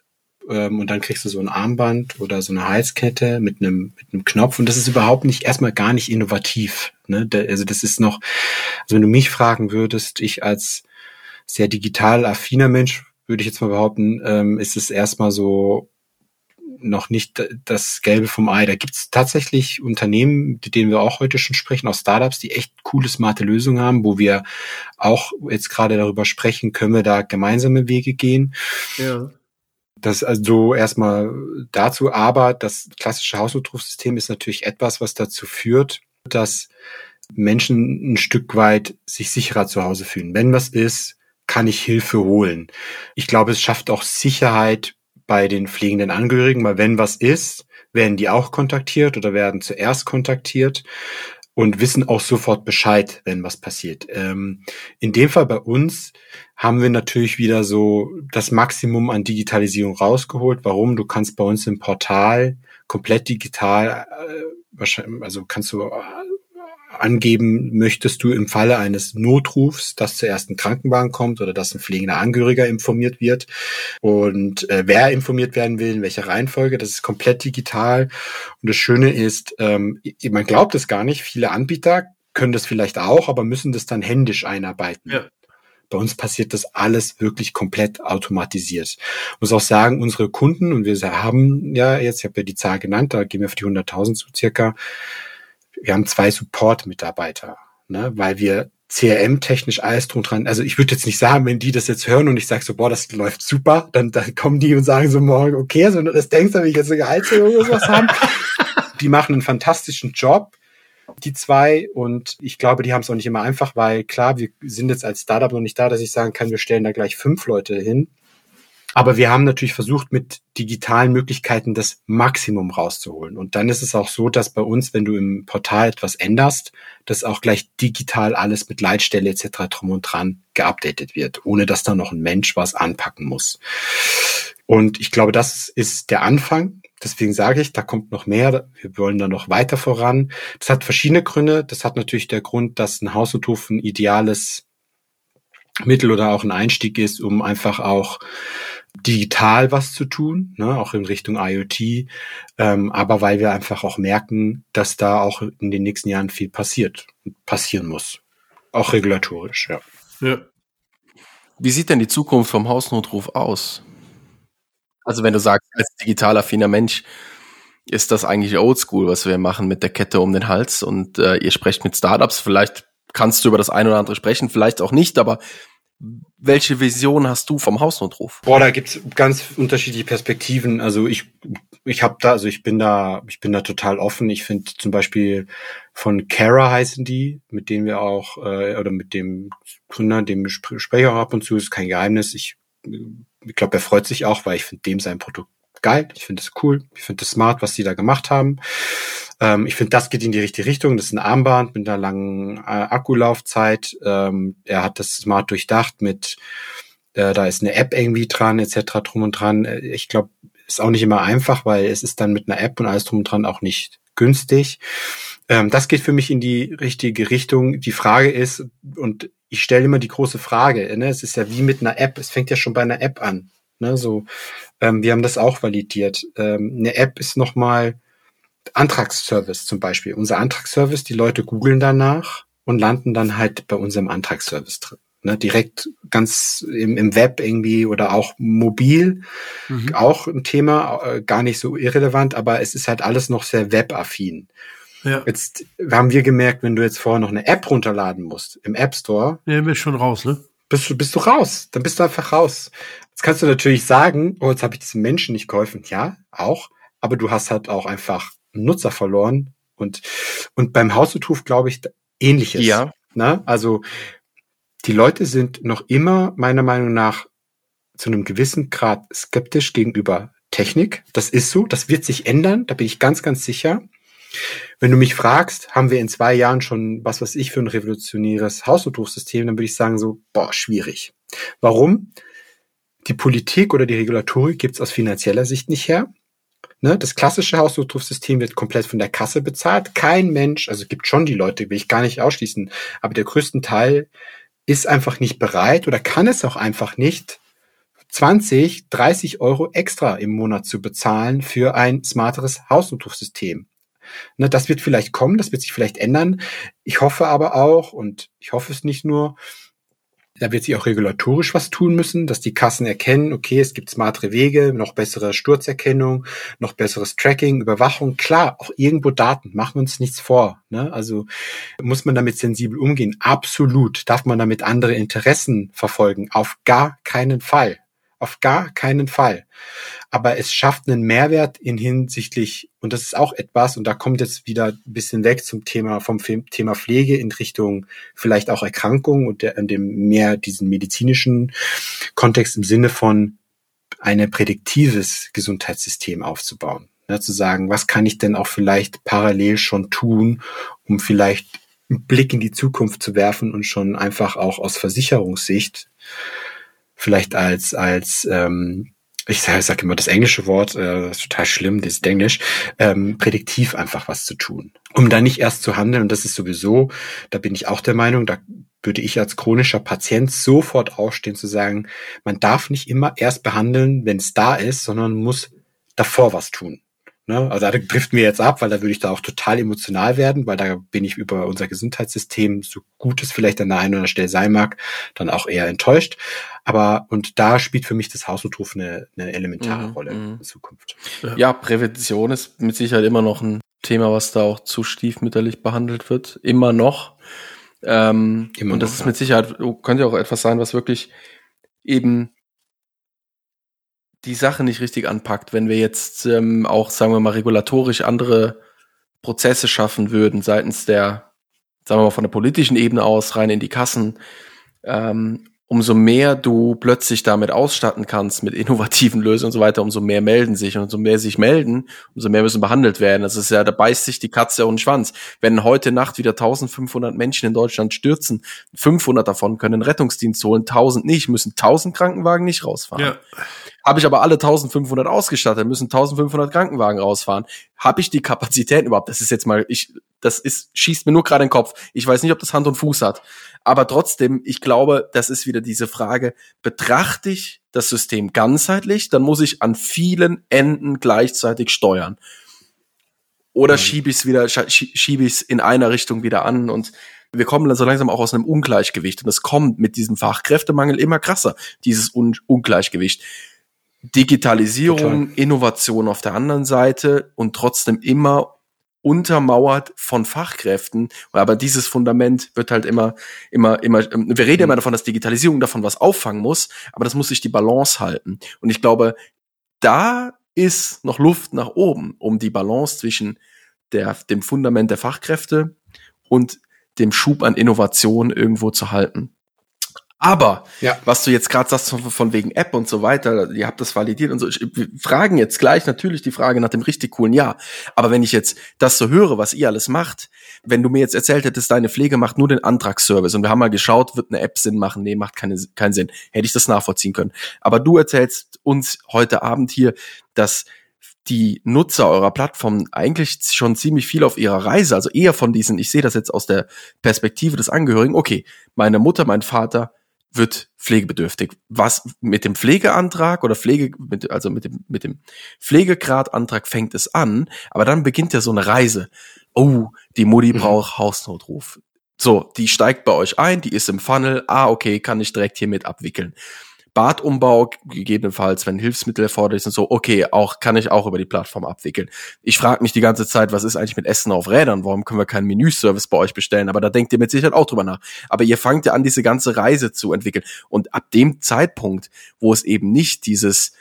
und dann kriegst du so ein Armband oder so eine Halskette mit einem Knopf und das ist überhaupt nicht, erstmal gar nicht innovativ. Ne? Also das ist noch, also wenn du mich fragen würdest, ich als sehr digital affiner Mensch, würde ich jetzt mal behaupten, ist es erstmal so noch nicht das Gelbe vom Ei. Da gibt es tatsächlich Unternehmen, mit denen wir auch heute schon sprechen, auch Startups, die echt coole, smarte Lösungen haben, wo wir auch jetzt gerade darüber sprechen, können wir da gemeinsame Wege gehen. Ja. Das also erstmal dazu, aber das klassische Hausnotrufsystem ist natürlich etwas, was dazu führt, dass Menschen ein Stück weit sich sicherer zu Hause fühlen. Wenn was ist, kann ich Hilfe holen. Ich glaube, es schafft auch Sicherheit bei den pflegenden Angehörigen, weil wenn was ist, werden die auch kontaktiert oder werden zuerst kontaktiert und wissen auch sofort Bescheid, wenn was passiert. In dem Fall bei uns haben wir natürlich wieder so das Maximum an Digitalisierung rausgeholt. Warum? Du kannst bei uns im Portal komplett digital, also kannst du angeben, möchtest du im Falle eines Notrufs, dass zuerst ein Krankenwagen kommt oder dass ein pflegender Angehöriger informiert wird und wer informiert werden will, in welcher Reihenfolge, das ist komplett digital. Und das Schöne ist, man glaubt es gar nicht, viele Anbieter können das vielleicht auch, aber müssen das dann händisch einarbeiten. Ja. Bei uns passiert das alles wirklich komplett automatisiert. Ich muss auch sagen, unsere Kunden, und wir haben ja jetzt, ich habe ja die Zahl genannt, da gehen wir auf die 100.000 zu circa, wir haben 2 Support-Mitarbeiter, ne, weil wir CRM-technisch alles drum dran, also ich würde jetzt nicht sagen, wenn die das jetzt hören und ich sage so, boah, das läuft super, dann kommen die und sagen so morgen, okay, also das denkst du, wenn ich jetzt eine Gehaltserhöhung oder was haben. Die machen einen fantastischen Job, die 2, und ich glaube, die haben es auch nicht immer einfach, weil klar, wir sind jetzt als Startup noch nicht da, dass ich sagen kann, wir stellen da gleich 5 Leute hin. Aber wir haben natürlich versucht, mit digitalen Möglichkeiten das Maximum rauszuholen. Und dann ist es auch so, dass bei uns, wenn du im Portal etwas änderst, dass auch gleich digital alles mit Leitstelle etc. drum und dran geupdatet wird, ohne dass da noch ein Mensch was anpacken muss. Und ich glaube, das ist der Anfang. Deswegen sage ich, da kommt noch mehr. Wir wollen da noch weiter voran. Das hat verschiedene Gründe. Das hat natürlich der Grund, dass ein Hausnotruf ein ideales Mittel oder auch ein Einstieg ist, um einfach auch digital was zu tun, ne, auch in Richtung IoT, aber weil wir einfach auch merken, dass da auch in den nächsten Jahren viel passieren muss. Auch regulatorisch, ja. Ja. Wie sieht denn die Zukunft vom Hausnotruf aus? Also wenn du sagst, als digital affiner Mensch, ist das eigentlich oldschool, was wir machen mit der Kette um den Hals, und ihr sprecht mit Startups, vielleicht kannst du über das eine oder andere sprechen, vielleicht auch nicht, aber welche Vision hast du vom Hausnotruf? Boah, da gibt's ganz unterschiedliche Perspektiven. Also ich bin da total offen. Ich finde zum Beispiel von Cara heißen die, mit denen wir auch, oder mit dem Gründer, dem spreche ich auch ab und zu, ist kein Geheimnis. Ich glaube, er freut sich auch, weil ich finde dem sein Produkt geil. Ich finde es cool. Ich finde es smart, was die da gemacht haben. Ich finde, das geht in die richtige Richtung. Das ist ein Armband mit einer langen Akkulaufzeit. Er hat das smart durchdacht mit, da ist eine App irgendwie dran, etc. drum und dran. Ich glaube, ist auch nicht immer einfach, weil es ist dann mit einer App und alles drum und dran auch nicht günstig. Das geht für mich in die richtige Richtung. Die Frage ist, und ich stelle immer die große Frage, ne? Es ist ja wie mit einer App. Es fängt ja schon bei einer App an. Ne? So, wir haben das auch validiert. Eine App ist nochmal Antragsservice zum Beispiel. Unser Antragsservice, die Leute googeln danach und landen dann halt bei unserem Antragsservice drin. Ne, direkt ganz im Web irgendwie oder auch mobil, auch ein Thema, gar nicht so irrelevant, aber es ist halt alles noch sehr webaffin. Ja. Jetzt haben wir gemerkt, wenn du jetzt vorher noch eine App runterladen musst im App Store, Ja, bist schon raus, ne? bist du raus. Dann bist du einfach raus. Jetzt kannst du natürlich sagen, oh, jetzt habe ich diesem Menschen nicht geholfen. Ja, auch, aber du hast halt auch einfach einen Nutzer verloren und beim Hausnotruf glaube ich Ähnliches. Ja. Ne? Also die Leute sind noch immer, meiner Meinung nach, zu einem gewissen Grad skeptisch gegenüber Technik. Das ist so, das wird sich ändern, da bin ich ganz, ganz sicher. Wenn du mich fragst, haben wir in 2 Jahren schon, was weiß ich, für ein revolutionäres Hausnotrufsystem, dann würde ich sagen so, schwierig. Warum? Die Politik oder die Regulatorik gibt es aus finanzieller Sicht nicht her. Ne, das klassische Hausnotrufsystem wird komplett von der Kasse bezahlt. Kein Mensch, also gibt schon die Leute, will ich gar nicht ausschließen, aber der größte Teil ist einfach nicht bereit oder kann es auch einfach nicht, 20, 30 Euro extra im Monat zu bezahlen für ein smarteres Hausnotrufsystem. Ne, das wird vielleicht kommen, das wird sich vielleicht ändern. Ich hoffe aber auch, und ich hoffe es nicht nur, da wird sich auch regulatorisch was tun müssen, dass die Kassen erkennen, okay, es gibt smartere Wege, noch bessere Sturzerkennung, noch besseres Tracking, Überwachung. Klar, auch irgendwo Daten, machen wir uns nichts vor. Ne? Also muss man damit sensibel umgehen? Absolut. Darf man damit andere Interessen verfolgen? Auf gar keinen Fall. Auf gar keinen Fall. Aber es schafft einen Mehrwert in hinsichtlich, und das ist auch etwas, und da kommt jetzt wieder ein bisschen weg vom Thema Pflege in Richtung vielleicht auch Erkrankung und dem mehr diesen medizinischen Kontext im Sinne von ein prädiktives Gesundheitssystem aufzubauen. Ne, zu sagen, was kann ich denn auch vielleicht parallel schon tun, um vielleicht einen Blick in die Zukunft zu werfen und schon einfach auch aus Versicherungssicht vielleicht ich sag immer das englische Wort, das ist total schlimm, das ist Englisch, prädiktiv einfach was zu tun. Um da nicht erst zu handeln, und das ist sowieso, da bin ich auch der Meinung, da würde ich als chronischer Patient sofort aufstehen zu sagen, man darf nicht immer erst behandeln, wenn es da ist, sondern muss davor was tun. Ne? Also da driften wir jetzt ab, weil da würde ich da auch total emotional werden, weil da bin ich über unser Gesundheitssystem, so gut es vielleicht an der einen oder anderen Stelle sein mag, dann auch eher enttäuscht. Aber, und da spielt für mich das Hausnotruf eine elementare Rolle in Zukunft. Ja, Prävention ist mit Sicherheit immer noch ein Thema, was da auch zu stiefmütterlich behandelt wird. Immer noch. Und das ist mit Sicherheit, könnte ja auch etwas sein, was wirklich eben die Sache nicht richtig anpackt, wenn wir jetzt auch, sagen wir mal, regulatorisch andere Prozesse schaffen würden, seitens der, sagen wir mal, von der politischen Ebene aus rein in die Kassen, umso mehr du plötzlich damit ausstatten kannst mit innovativen Lösungen und so weiter, umso mehr melden sich und umso mehr sich melden, umso mehr müssen behandelt werden. Das ist ja, da beißt sich die Katze und den Schwanz. Wenn heute Nacht wieder 1500 Menschen in Deutschland stürzen, 500 davon können den Rettungsdienst holen, 1000 nicht, müssen 1000 Krankenwagen nicht rausfahren. Ja. Habe ich aber alle 1500 ausgestattet, müssen 1500 Krankenwagen rausfahren. Habe ich die Kapazitäten überhaupt? Das ist jetzt mal, schießt mir nur gerade in den Kopf. Ich weiß nicht, ob das Hand und Fuß hat. Aber trotzdem, ich glaube, das ist wieder diese Frage, betrachte ich das System ganzheitlich, dann muss ich an vielen Enden gleichzeitig steuern. Oder schiebe ich es in einer Richtung wieder an, und wir kommen dann so langsam auch aus einem Ungleichgewicht, und es kommt mit diesem Fachkräftemangel immer krasser, dieses Ungleichgewicht. Digitalisierung, total. Innovation auf der anderen Seite und trotzdem immer untermauert von Fachkräften. Aber dieses Fundament wird halt immer, wir reden immer davon, dass Digitalisierung davon was auffangen muss, aber das muss sich die Balance halten. Und ich glaube, da ist noch Luft nach oben, um die Balance zwischen dem Fundament der Fachkräfte und dem Schub an Innovation irgendwo zu halten. Aber, was du jetzt gerade sagst, von wegen App und so weiter, ihr habt das validiert und so, wir fragen jetzt gleich natürlich die Frage nach dem richtig coolen Jahr. Aber wenn ich jetzt das so höre, was ihr alles macht, wenn du mir jetzt erzählt hättest, deine Pflege macht nur den Antragsservice und wir haben mal geschaut, wird eine App Sinn machen? Nee, macht keinen Sinn. Hätte ich das nachvollziehen können. Aber du erzählst uns heute Abend hier, dass die Nutzer eurer Plattform eigentlich schon ziemlich viel auf ihrer Reise, also eher von diesen, ich sehe das jetzt aus der Perspektive des Angehörigen, okay, meine Mutter, mein Vater wird pflegebedürftig. Was mit dem Pflegeantrag oder mit dem Pflegegradantrag fängt es an, aber dann beginnt ja so eine Reise. Oh, die Mutti braucht Hausnotruf. So, die steigt bei euch ein, die ist im Funnel. Okay, kann ich direkt hiermit abwickeln. Badumbau, gegebenenfalls, wenn Hilfsmittel erforderlich sind, so, okay, kann ich auch über die Plattform abwickeln. Ich frage mich die ganze Zeit, was ist eigentlich mit Essen auf Rädern? Warum können wir keinen Menüservice bei euch bestellen? Aber da denkt ihr mit Sicherheit auch drüber nach. Aber ihr fangt ja an, diese ganze Reise zu entwickeln. Und ab dem Zeitpunkt, wo es eben nicht dieses,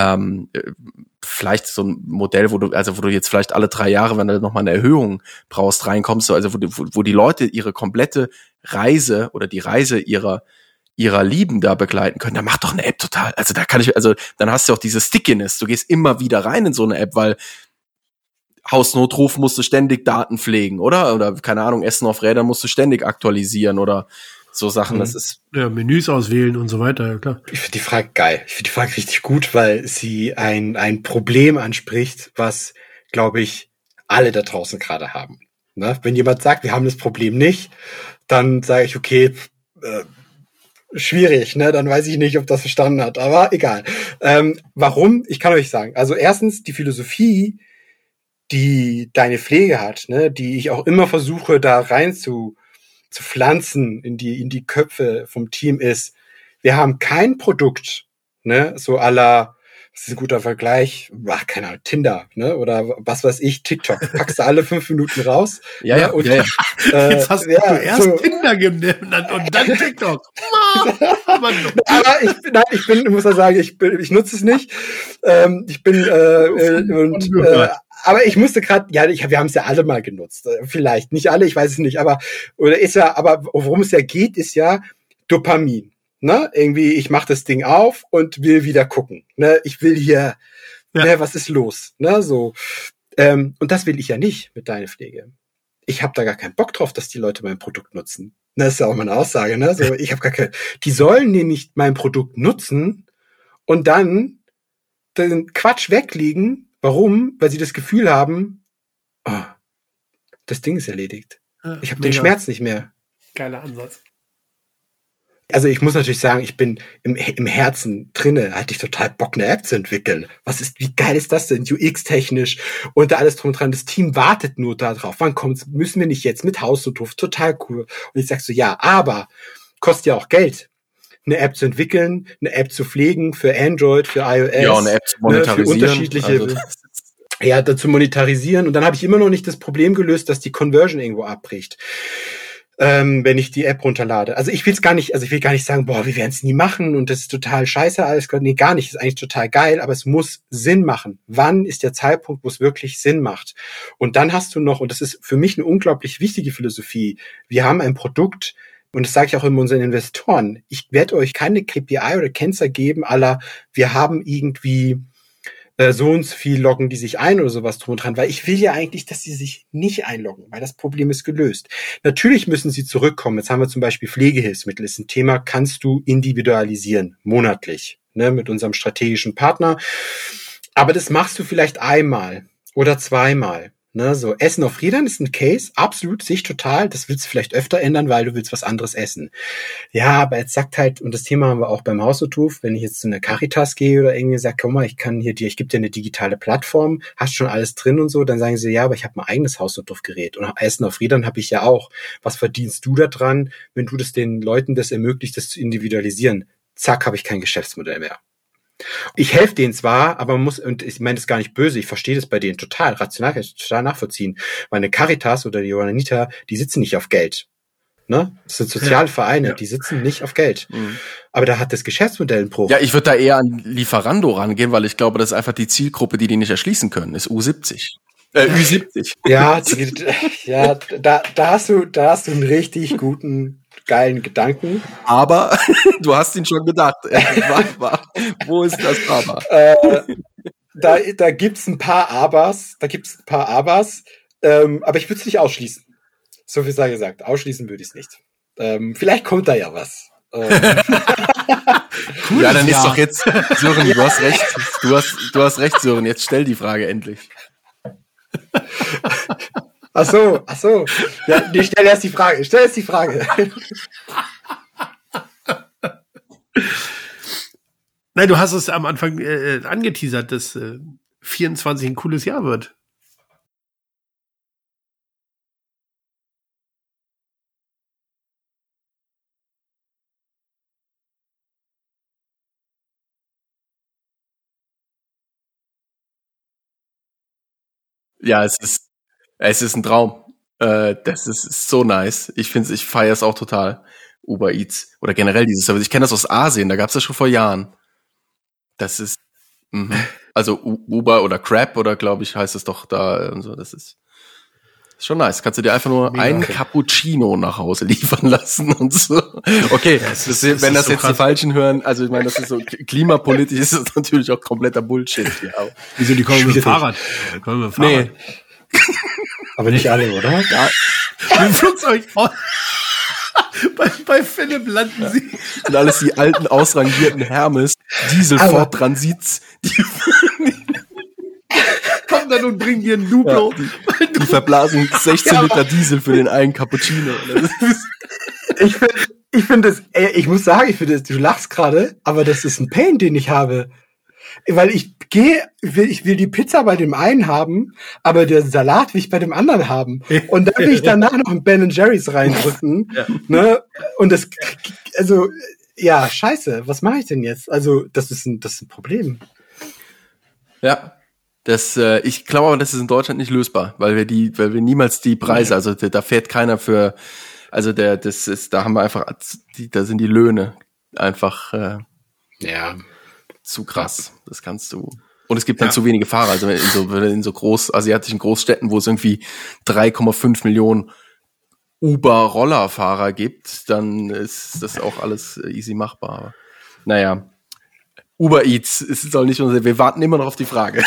vielleicht so ein Modell, wo du jetzt vielleicht alle 3 Jahre, wenn du nochmal eine Erhöhung brauchst, reinkommst, so, also wo die Leute ihre komplette Reise oder die Reise ihrer Lieben da begleiten können, da macht doch eine App total, dann hast du auch diese Stickiness, du gehst immer wieder rein in so eine App, weil Hausnotruf musst du ständig Daten pflegen, oder keine Ahnung, Essen auf Rädern musst du ständig aktualisieren oder so Sachen, das ist... Ja, Menüs auswählen und so weiter, ja klar. Ich finde die Frage geil, ich finde die Frage richtig gut, weil sie ein Problem anspricht, was, glaube ich, alle da draußen gerade haben. Ne? Wenn jemand sagt, wir haben das Problem nicht, dann sage ich, okay, schwierig, ne? Dann weiß ich nicht, ob das verstanden hat, aber egal. Warum? Ich kann euch sagen. Also erstens, die Philosophie, die deine Pflege hat, ne, die ich auch immer versuche, da rein zu pflanzen in die Köpfe vom Team ist, wir haben kein Produkt, ne, so à la, das ist ein guter Vergleich, keine Ahnung, Tinder, ne, oder was weiß ich, TikTok. Packst du alle 5 Minuten raus. Ja. Jetzt hast du erst so Tinder genannt und dann TikTok. Aber ich muss ja sagen, ich nutze es nicht. Aber ich musste gerade, wir haben es ja alle mal genutzt. Vielleicht, nicht alle, ich weiß es nicht, aber worum es ja geht, ist ja Dopamin. Ne, irgendwie, ich mache das Ding auf und will wieder gucken. Ne, ich will hier, ne, was ist los? Ne, so. Und das will ich ja nicht mit deiner Pflege. Ich habe da gar keinen Bock drauf, dass die Leute mein Produkt nutzen. Das ist ja auch meine Aussage. Ne, so, ich habe gar keinen. Die sollen nämlich mein Produkt nutzen und dann den Quatsch weglegen. Warum? Weil sie das Gefühl haben, das Ding ist erledigt. Ich habe den Schmerz nicht mehr. Geiler Ansatz. Also ich muss natürlich sagen, ich bin im Herzen drinne, hatte ich total Bock, eine App zu entwickeln. Wie geil ist das denn? UX-technisch und da alles drum und dran. Das Team wartet nur darauf. Wann kommt's? Müssen wir nicht jetzt mit Hausnotruf? Total cool. Und ich sag so, ja, aber kostet ja auch Geld, eine App zu entwickeln, eine App zu pflegen für Android, für iOS. Ja, eine App zu monetarisieren. Für unterschiedliche, dazu monetarisieren. Und dann habe ich immer noch nicht das Problem gelöst, dass die Conversion irgendwo abbricht. Wenn ich die App runterlade. Also ich will gar nicht sagen, wir werden es nie machen und das ist total scheiße alles. Nee, gar nicht. Das ist eigentlich total geil, aber es muss Sinn machen. Wann ist der Zeitpunkt, wo es wirklich Sinn macht? Und dann hast du noch, und das ist für mich eine unglaublich wichtige Philosophie, wir haben ein Produkt, und das sage ich auch immer unseren Investoren, ich werde euch keine KPI oder Kennzahl geben, wir haben irgendwie so und so viel loggen die sich ein oder sowas drum und dran, weil ich will ja eigentlich, dass sie sich nicht einloggen, weil das Problem ist gelöst. Natürlich müssen sie zurückkommen. Jetzt haben wir zum Beispiel Pflegehilfsmittel, ist ein Thema, kannst du individualisieren, monatlich, ne, mit unserem strategischen Partner. Aber das machst du vielleicht einmal oder zweimal. Ne, so Essen auf Rädern ist ein Case, absolut, sehe ich total. Das willst du vielleicht öfter ändern, weil du willst was anderes essen. Ja, aber jetzt sagt halt, und das Thema haben wir auch beim Hausnotruf, wenn ich jetzt zu einer Caritas gehe oder irgendwie sage, komm mal, ich gebe dir eine digitale Plattform, hast schon alles drin und so, dann sagen sie, ja, aber ich habe mein eigenes Hausnotrufgerät und Essen auf Rädern habe ich ja auch. Was verdienst du da dran, wenn du das den Leuten das ermöglicht, das zu individualisieren? Zack, habe ich kein Geschäftsmodell mehr. Ich helfe denen zwar, aber man muss, und ich meine das gar nicht böse, ich verstehe das bei denen total rational, kann ich total nachvollziehen. Meine Caritas oder die Johanniter, die sitzen nicht auf Geld. Ne? Das sind soziale Vereine, die sitzen nicht auf Geld. Mhm. Aber da hat das Geschäftsmodell einen Bruch. Ja, ich würde da eher an Lieferando rangehen, weil ich glaube, das ist einfach die Zielgruppe, die nicht erschließen können, ist U70. Ü70. Ja, da hast du einen richtig guten, geilen Gedanken. Aber du hast ihn schon gedacht. Wo ist das Aber? Da gibt's ein paar Abers. Aber ich würde es nicht ausschließen. So viel sei gesagt. Ausschließen würde ich es nicht. Vielleicht kommt da ja was. Cool, ja, dann ist doch jetzt, Sören, du hast recht. Du hast recht, Sören. Jetzt stell die Frage endlich. Ach so. Ja, nee, stell erst die Frage. Nein, du hast es am Anfang angeteasert, dass 24 ein cooles Jahr wird. Ja, es ist ein Traum. Das ist so nice. Ich feiere es auch total. Uber Eats oder generell dieses Service. Ich kenne das aus Asien, da gab's das schon vor Jahren. Das ist, also Uber oder Crab oder glaube ich heißt es doch da und so. Das ist schon nice. Kannst du dir einfach nur einen Cappuccino nach Hause liefern lassen und so. Okay, wenn das so jetzt die Falschen hören, also ich meine, das ist so klimapolitisch, ist das natürlich auch kompletter Bullshit. Ja. Wieso, die kommen mit dem Fahrrad? Nee. Aber nicht alle, oder? Ja. Im Flugzeug. Bei Philipp landen sie. Und alles die alten, ausrangierten Hermes, Diesel-Ford Transits. Kommen dann und bringen dir ein Duplo. Ja, die verblasen 16 Liter Diesel für den einen Cappuccino. Ich finde das, muss sagen, du lachst gerade, aber das ist ein Pain, den ich habe. Weil ich will die Pizza bei dem einen haben, aber den Salat will ich bei dem anderen haben. Und dann will ich danach noch ein Ben & Jerry's reindrücken. Ja. Ne? Und das, also, ja, scheiße, was mache ich denn jetzt? Also, das ist ein Problem. Ja. Ich glaube aber, das ist in Deutschland nicht lösbar, weil wir niemals die Preise, also da fährt keiner für, also da haben wir einfach, da sind die Löhne einfach, zu krass. Das kannst du. Und es gibt dann zu wenige Fahrer. Also in so asiatischen Großstädten, wo es irgendwie 3,5 Millionen Uber-Rollerfahrer gibt, dann ist das auch alles easy machbar. Naja. Uber Eats, soll nicht unser, wir warten immer noch auf die Frage.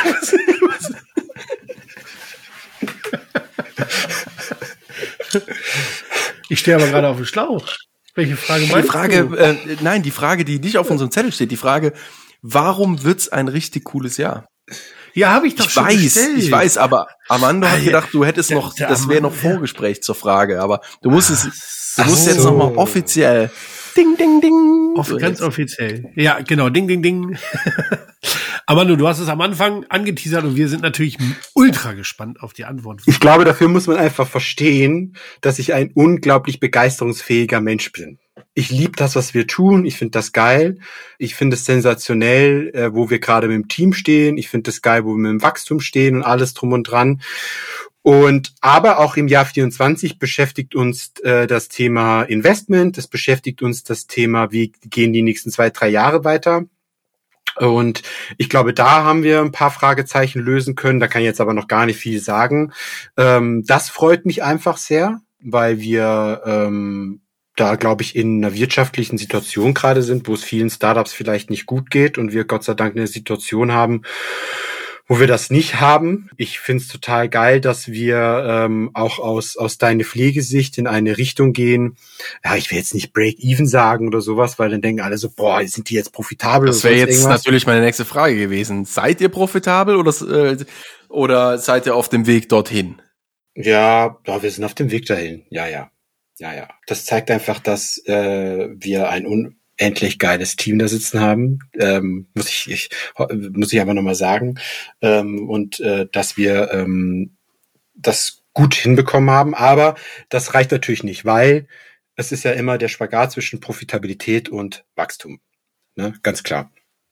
Ich stehe aber gerade auf dem Schlauch. Welche Frage meinst du? Die Frage, die nicht auf unserem Zettel steht, die Frage, warum wird's ein richtig cooles Jahr? Ja, habe ich doch schon gestellt. Ich weiß, aber Amanda hat gedacht, du hättest das wäre noch Vorgespräch zur Frage, aber du musst jetzt nochmal offiziell ding, ding, ding. Ganz offiziell. Ja, genau, ding, ding, ding. Amanda, du hast es am Anfang angeteasert und wir sind natürlich ultra gespannt auf die Antwort. Ich glaube, dafür muss man einfach verstehen, dass ich ein unglaublich begeisterungsfähiger Mensch bin. Ich liebe das, was wir tun. Ich finde das geil. Ich finde es sensationell, wo wir gerade mit dem Team stehen. Ich finde es geil, wo wir mit dem Wachstum stehen und alles drum und dran. Aber auch im Jahr 24 beschäftigt uns das Thema Investment. Es beschäftigt uns das Thema, wie gehen die nächsten 2-3 Jahre weiter. Und ich glaube, da haben wir ein paar Fragezeichen lösen können. Da kann ich jetzt aber noch gar nicht viel sagen. Das freut mich einfach sehr, weil wir da, glaube ich, in einer wirtschaftlichen Situation gerade sind, wo es vielen Startups vielleicht nicht gut geht und wir Gott sei Dank eine Situation haben, wo wir das nicht haben. Ich finde es total geil, dass wir auch aus deiner Pflegesicht in eine Richtung gehen. Ja, ich will jetzt nicht Break-Even sagen oder sowas, weil dann denken alle so, boah, sind die jetzt profitabel? Das wäre jetzt natürlich meine nächste Frage gewesen. Seid ihr profitabel oder seid ihr auf dem Weg dorthin? Ja, wir sind auf dem Weg dahin. Ja. Das zeigt einfach, dass wir ein unendlich geiles Team da sitzen haben, muss ich aber nochmal sagen, dass wir das gut hinbekommen haben, aber das reicht natürlich nicht, weil es ist ja immer der Spagat zwischen Profitabilität und Wachstum, ne? Ganz klar.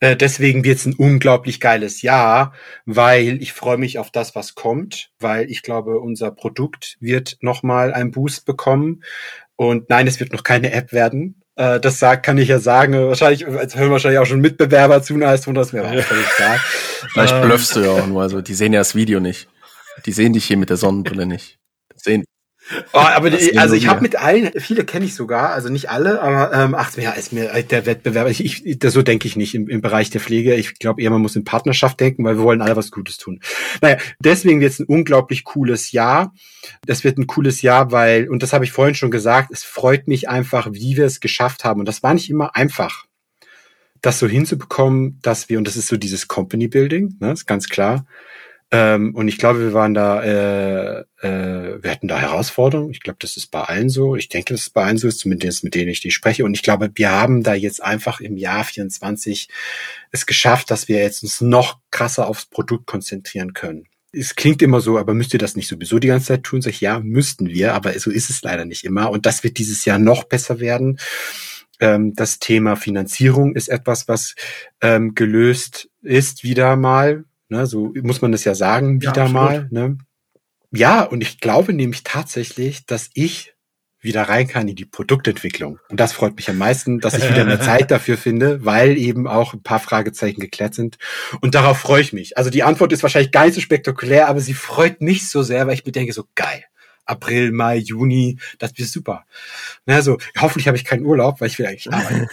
Deswegen wird's ein unglaublich geiles Jahr, weil ich freue mich auf das, was kommt, weil ich glaube, unser Produkt wird nochmal einen Boost bekommen. Und nein, es wird noch keine App werden. Das kann ich ja sagen. Wahrscheinlich, jetzt hören wahrscheinlich auch schon Mitbewerber zu, als von das mir auch völlig klar. Vielleicht bluffst du ja auch nur, also die sehen ja das Video nicht. Die sehen dich hier mit der Sonnenbrille nicht. Aber ich habe mit allen, viele kenne ich sogar, also nicht alle, aber ist mir der Wettbewerb, so denke ich nicht im Bereich der Pflege. Ich glaube eher, man muss in Partnerschaft denken, weil wir wollen alle was Gutes tun. Naja, deswegen wird es ein unglaublich cooles Jahr. Das wird ein cooles Jahr, weil, und das habe ich vorhin schon gesagt, es freut mich einfach, wie wir es geschafft haben. Und das war nicht immer einfach, das so hinzubekommen, dass wir, und das ist so dieses Company Building, ne, ist ganz klar. Und ich glaube, wir waren da, wir hatten da Herausforderungen. Ich glaube, das ist bei allen so. Ich denke, dass es bei allen so ist, zumindest mit denen ich spreche. Und ich glaube, wir haben da jetzt einfach im Jahr 24 es geschafft, dass wir jetzt uns noch krasser aufs Produkt konzentrieren können. Es klingt immer so, aber müsst ihr das nicht sowieso die ganze Zeit tun? Sag ich, ja, müssten wir, aber so ist es leider nicht immer. Und das wird dieses Jahr noch besser werden. Das Thema Finanzierung ist etwas, was gelöst ist wieder mal. Ne, so muss man das ja sagen, wieder mal. Ne? Ja, und ich glaube nämlich tatsächlich, dass ich wieder rein kann in die Produktentwicklung. Und das freut mich am meisten, dass ich wieder mehr Zeit dafür finde, weil eben auch ein paar Fragezeichen geklärt sind. Und darauf freue ich mich. Also die Antwort ist wahrscheinlich gar nicht so spektakulär, aber sie freut mich so sehr, weil ich mir denke, so geil. April, Mai, Juni, das wird super. Also hoffentlich habe ich keinen Urlaub, weil ich will eigentlich arbeiten.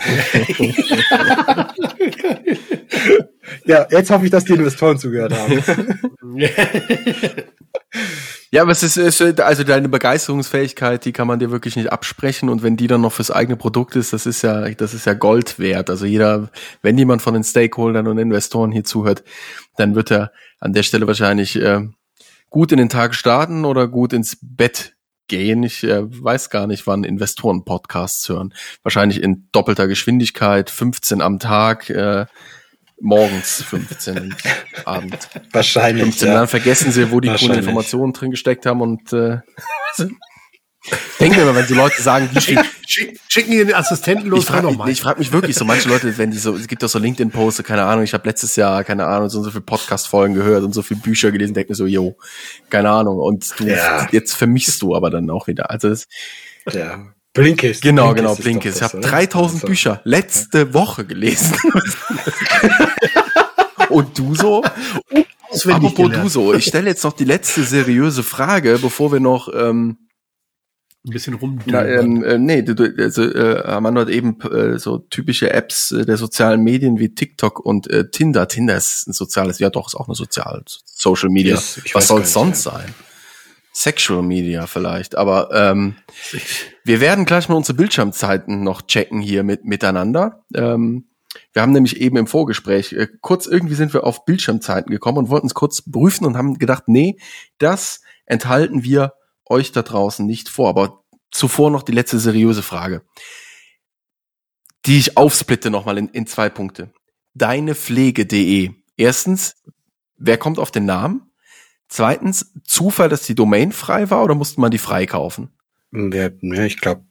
Ja, jetzt hoffe ich, dass die Investoren zugehört haben. Ja, aber es ist, also deine Begeisterungsfähigkeit, die kann man dir wirklich nicht absprechen. Und wenn die dann noch fürs eigene Produkt ist, das ist ja Gold wert. Also wenn jemand von den Stakeholdern und Investoren hier zuhört, dann wird er an der Stelle wahrscheinlich gut in den Tag starten oder gut ins Bett gehen. Ich weiß gar nicht, wann Investoren Podcasts hören. Wahrscheinlich in doppelter Geschwindigkeit, 15 am Tag, morgens 15 Abend. Wahrscheinlich. 15, ja. Dann vergessen sie, wo die coolen Informationen drin gesteckt haben und denken wir mal, wenn so Leute sagen, schicken die den Assistenten los. Ich frage mich wirklich so, manche Leute, wenn die so, es gibt doch so LinkedIn-Posts, keine Ahnung, ich habe letztes Jahr, keine Ahnung, so viele Podcast-Folgen gehört und so viele Bücher gelesen, denke mir so, yo, keine Ahnung, und jetzt vermischst du aber dann auch wieder. Also Blinkist. Genau, Blinkist. Ich habe 3000 Bücher letzte Woche gelesen. Und du so? Apropos du so, ich stelle jetzt noch die letzte seriöse Frage, bevor wir noch ein bisschen rumdünnen. Armando hat eben so typische Apps der sozialen Medien wie TikTok und Tinder. Tinder ist ein soziales, ja doch, ist auch eine Social Media. Was soll es sonst sein? Sexual Media vielleicht, aber wir werden gleich mal unsere Bildschirmzeiten noch checken hier miteinander. Wir haben nämlich eben im Vorgespräch irgendwie sind wir auf Bildschirmzeiten gekommen und wollten es kurz prüfen und haben gedacht, nee, das enthalten wir euch da draußen nicht vor. Aber zuvor noch die letzte seriöse Frage, die ich aufsplitte nochmal in 2 Punkte. Deinepflege.de. Erstens, wer kommt auf den Namen? Zweitens, Zufall, dass die Domain frei war oder musste man die freikaufen? Ja, ich glaube,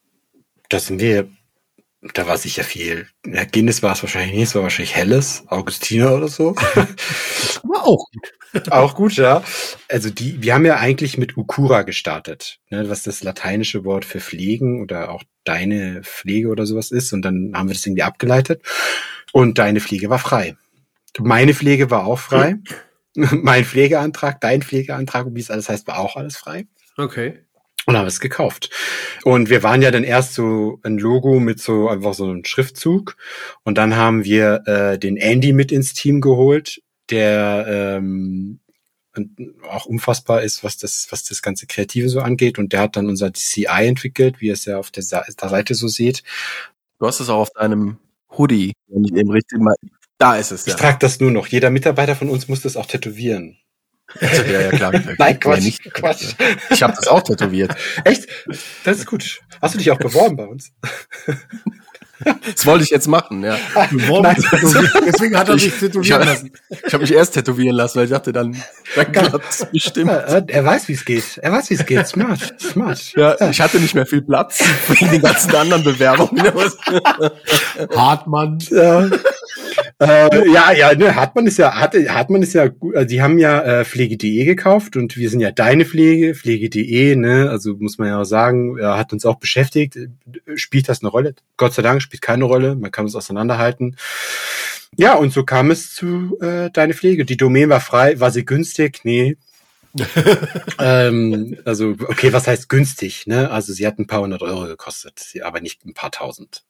da war sicher viel. Ja, Guinness war es wahrscheinlich nicht, es war wahrscheinlich Helles, Augustiner oder so. War auch gut. Auch gut, ja. Also wir haben ja eigentlich mit Ukura gestartet, ne, was das lateinische Wort für Pflegen oder auch deine Pflege oder sowas ist. Und dann haben wir das irgendwie abgeleitet. Und deine Pflege war frei. Meine Pflege war auch frei. Mein Pflegeantrag, dein Pflegeantrag und wie es alles heißt, war auch alles frei. Okay. Und haben es gekauft. Und wir waren ja dann erst so ein Logo mit so einfach so einem Schriftzug. Und dann haben wir den Andy mit ins Team geholt, der auch unfassbar ist, was das ganze Kreative so angeht. Und der hat dann unser CI entwickelt, wie ihr es ja auf der Seite so seht. Du hast es auch auf deinem Hoodie, wenn ich eben richtig mal. Da ist es, ja. Ich trage das nur noch. Jeder Mitarbeiter von uns muss das auch tätowieren. Also, ja, klar. Nein, Quatsch. Ich habe das auch tätowiert. Echt? Das ist gut. Hast du dich auch beworben bei uns? Das wollte ich jetzt machen, ja. Deswegen hat er sich tätowieren lassen. Ich habe mich erst tätowieren lassen, weil ich dachte, dann klappt's bestimmt. Er weiß, wie es geht. Smart. Ja, ich hatte nicht mehr viel Platz wegen den ganzen anderen Bewerbungen. Hartmann. Ja. Hartmann ist ja gut. Also die haben ja Pflege.de gekauft und wir sind ja deine Pflege, Pflege.de, ne? Also muss man ja auch sagen, hat uns auch beschäftigt. Spielt das eine Rolle? Gott sei Dank spielt keine Rolle. Man kann es auseinanderhalten. Ja, und so kam es zu deine Pflege. Die Domain war frei, war sie günstig? Nee. Also, okay, was heißt günstig, ne? Also sie hat ein paar 100 Euro gekostet, aber nicht ein paar tausend.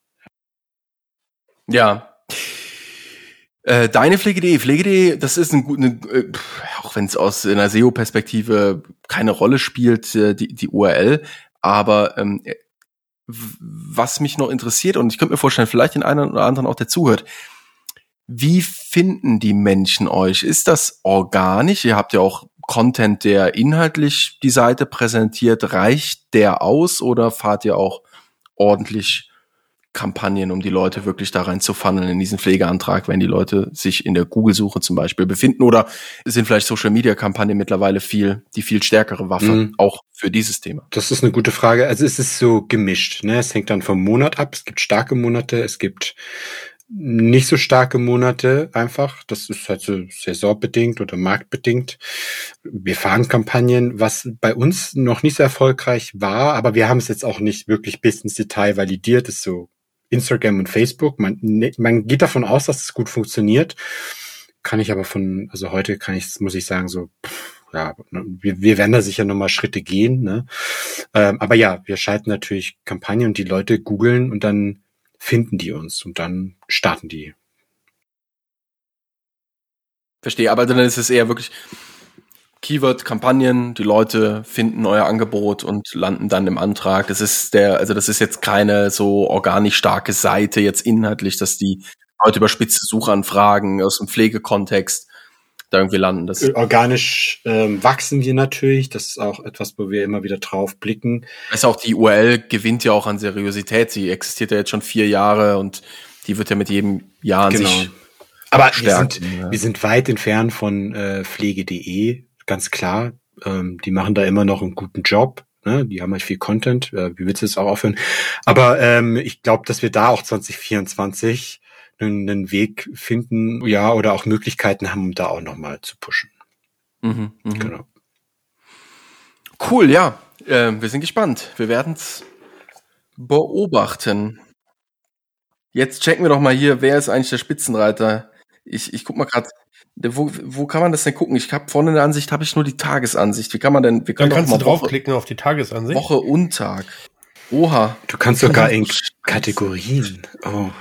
Ja. Deine Pflege.de, das ist auch wenn es aus einer SEO-Perspektive keine Rolle spielt, die URL, aber was mich noch interessiert, und ich könnte mir vorstellen, vielleicht den einen oder anderen auch, der zuhört, wie finden die Menschen euch? Ist das organisch? Ihr habt ja auch Content, der inhaltlich die Seite präsentiert. Reicht der aus oder fahrt ihr auch ordentlich Kampagnen, um die Leute wirklich da rein zu funneln in diesen Pflegeantrag, wenn die Leute sich in der Google-Suche zum Beispiel befinden? Oder sind vielleicht Social-Media-Kampagnen mittlerweile die viel stärkere Waffe, auch für dieses Thema? Das ist eine gute Frage. Also es ist so gemischt, ne? Es hängt dann vom Monat ab. Es gibt starke Monate, es gibt nicht so starke Monate einfach. Das ist halt so saisonbedingt oder marktbedingt. Wir fahren Kampagnen, was bei uns noch nicht so erfolgreich war, aber wir haben es jetzt auch nicht wirklich bis ins Detail validiert. Das ist so Instagram und Facebook. Man geht davon aus, dass es gut funktioniert. Muss ich sagen, so, ja, wir werden da sicher nochmal Schritte gehen, ne? Aber ja, wir schalten natürlich Kampagnen und die Leute googeln und dann finden die uns und dann starten die. Verstehe, aber dann ist es eher wirklich Keyword-Kampagnen, die Leute finden euer Angebot und landen dann im Antrag. Das ist jetzt keine so organisch starke Seite jetzt inhaltlich, dass die Leute über spitze Suchanfragen aus dem Pflegekontext da irgendwie landen. Das organisch wachsen wir natürlich. Das ist auch etwas, wo wir immer wieder drauf blicken. Also auch die URL gewinnt ja auch an Seriosität. Sie existiert ja jetzt schon 4 Jahre und die wird ja mit jedem Jahr an sich aber wir sind weit entfernt von Pflege.de, ganz klar. Die machen da immer noch einen guten Job. Ne? Die haben halt viel Content. Wie willst du das auch aufhören? Aber ich glaube, dass wir da auch 2024 einen Weg finden, ja, oder auch Möglichkeiten haben, da auch nochmal zu pushen. Genau. Cool, ja. Wir sind gespannt. Wir werden es beobachten. Jetzt checken wir doch mal hier, wer ist eigentlich der Spitzenreiter? Ich guck mal gerade, wo kann man das denn gucken? Ich habe vorne in der Ansicht, habe ich nur die Tagesansicht. Wie kann man denn? Dann kannst du draufklicken auf die Tagesansicht. Woche und Tag. Oha. Du kannst sogar in Kategorien. Oh.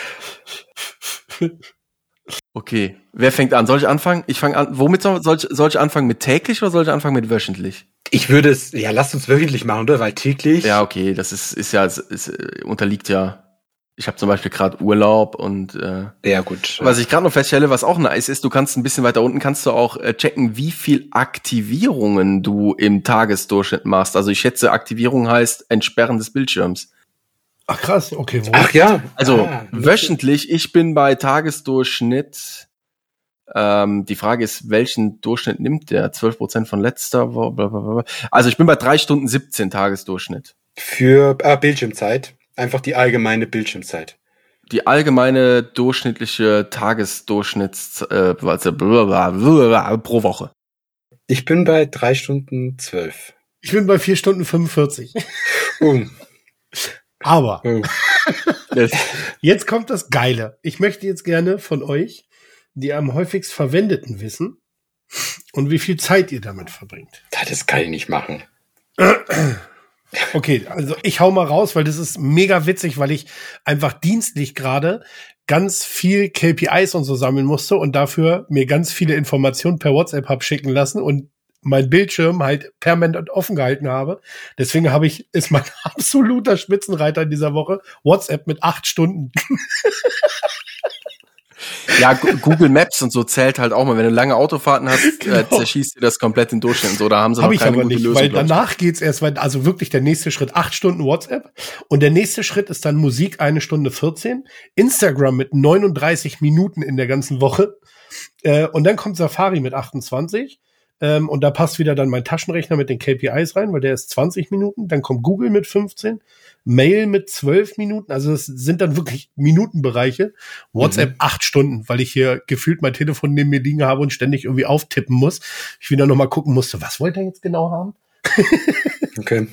Okay, wer fängt an? Soll ich anfangen? Ich fange an. Womit soll ich anfangen? Mit täglich oder soll ich anfangen mit wöchentlich? Ich würde es, ja, lasst uns wöchentlich machen, oder? Weil täglich. Ja, okay, das unterliegt ja. Ich habe zum Beispiel gerade Urlaub und ja, gut. Was ich gerade noch feststelle, was auch nice ist, du kannst ein bisschen weiter unten, kannst du auch checken, wie viel Aktivierungen du im Tagesdurchschnitt machst. Also ich schätze, Aktivierung heißt Entsperren des Bildschirms. Ach krass, okay. Ach ja. Also wöchentlich, ich bin bei Tagesdurchschnitt. Die Frage ist, welchen Durchschnitt nimmt der? 12% von letzter Woche, blablabla. Also ich bin bei 3 Stunden 17 Tagesdurchschnitt. Für Bildschirmzeit. Einfach die allgemeine Bildschirmzeit. Die allgemeine durchschnittliche Tagesdurchschnitts pro Woche. Ich bin bei 3 Stunden 12. Ich bin bei 4 Stunden 45. Aber jetzt kommt das Geile. Ich möchte jetzt gerne von euch die am häufigst verwendeten wissen und wie viel Zeit ihr damit verbringt. Das kann ich nicht machen. Okay, also ich hau mal raus, weil das ist mega witzig, weil ich einfach dienstlich gerade ganz viel KPIs und so sammeln musste und dafür mir ganz viele Informationen per WhatsApp hab schicken lassen und mein Bildschirm halt permanent offen gehalten habe. Deswegen ist mein absoluter Spitzenreiter in dieser Woche WhatsApp mit 8 Stunden. Ja, Google Maps und so zählt halt auch mal. Wenn du lange Autofahrten hast, zerschießt dir das komplett den Durchschnitt und so. Da haben sie noch keine gute Lösung. Weil danach geht's erst, also wirklich der nächste Schritt 8 Stunden WhatsApp und der nächste Schritt ist dann Musik 1 Stunde 14, Instagram mit 39 Minuten in der ganzen Woche und dann kommt Safari mit 28, Und da passt wieder dann mein Taschenrechner mit den KPIs rein, weil der ist 20 Minuten. Dann kommt Google mit 15, Mail mit 12 Minuten. Also das sind dann wirklich Minutenbereiche. WhatsApp 8 Stunden, weil ich hier gefühlt mein Telefon neben mir liegen habe und ständig irgendwie auftippen muss. Ich wieder nochmal gucken musste, was wollte er jetzt genau haben? Okay.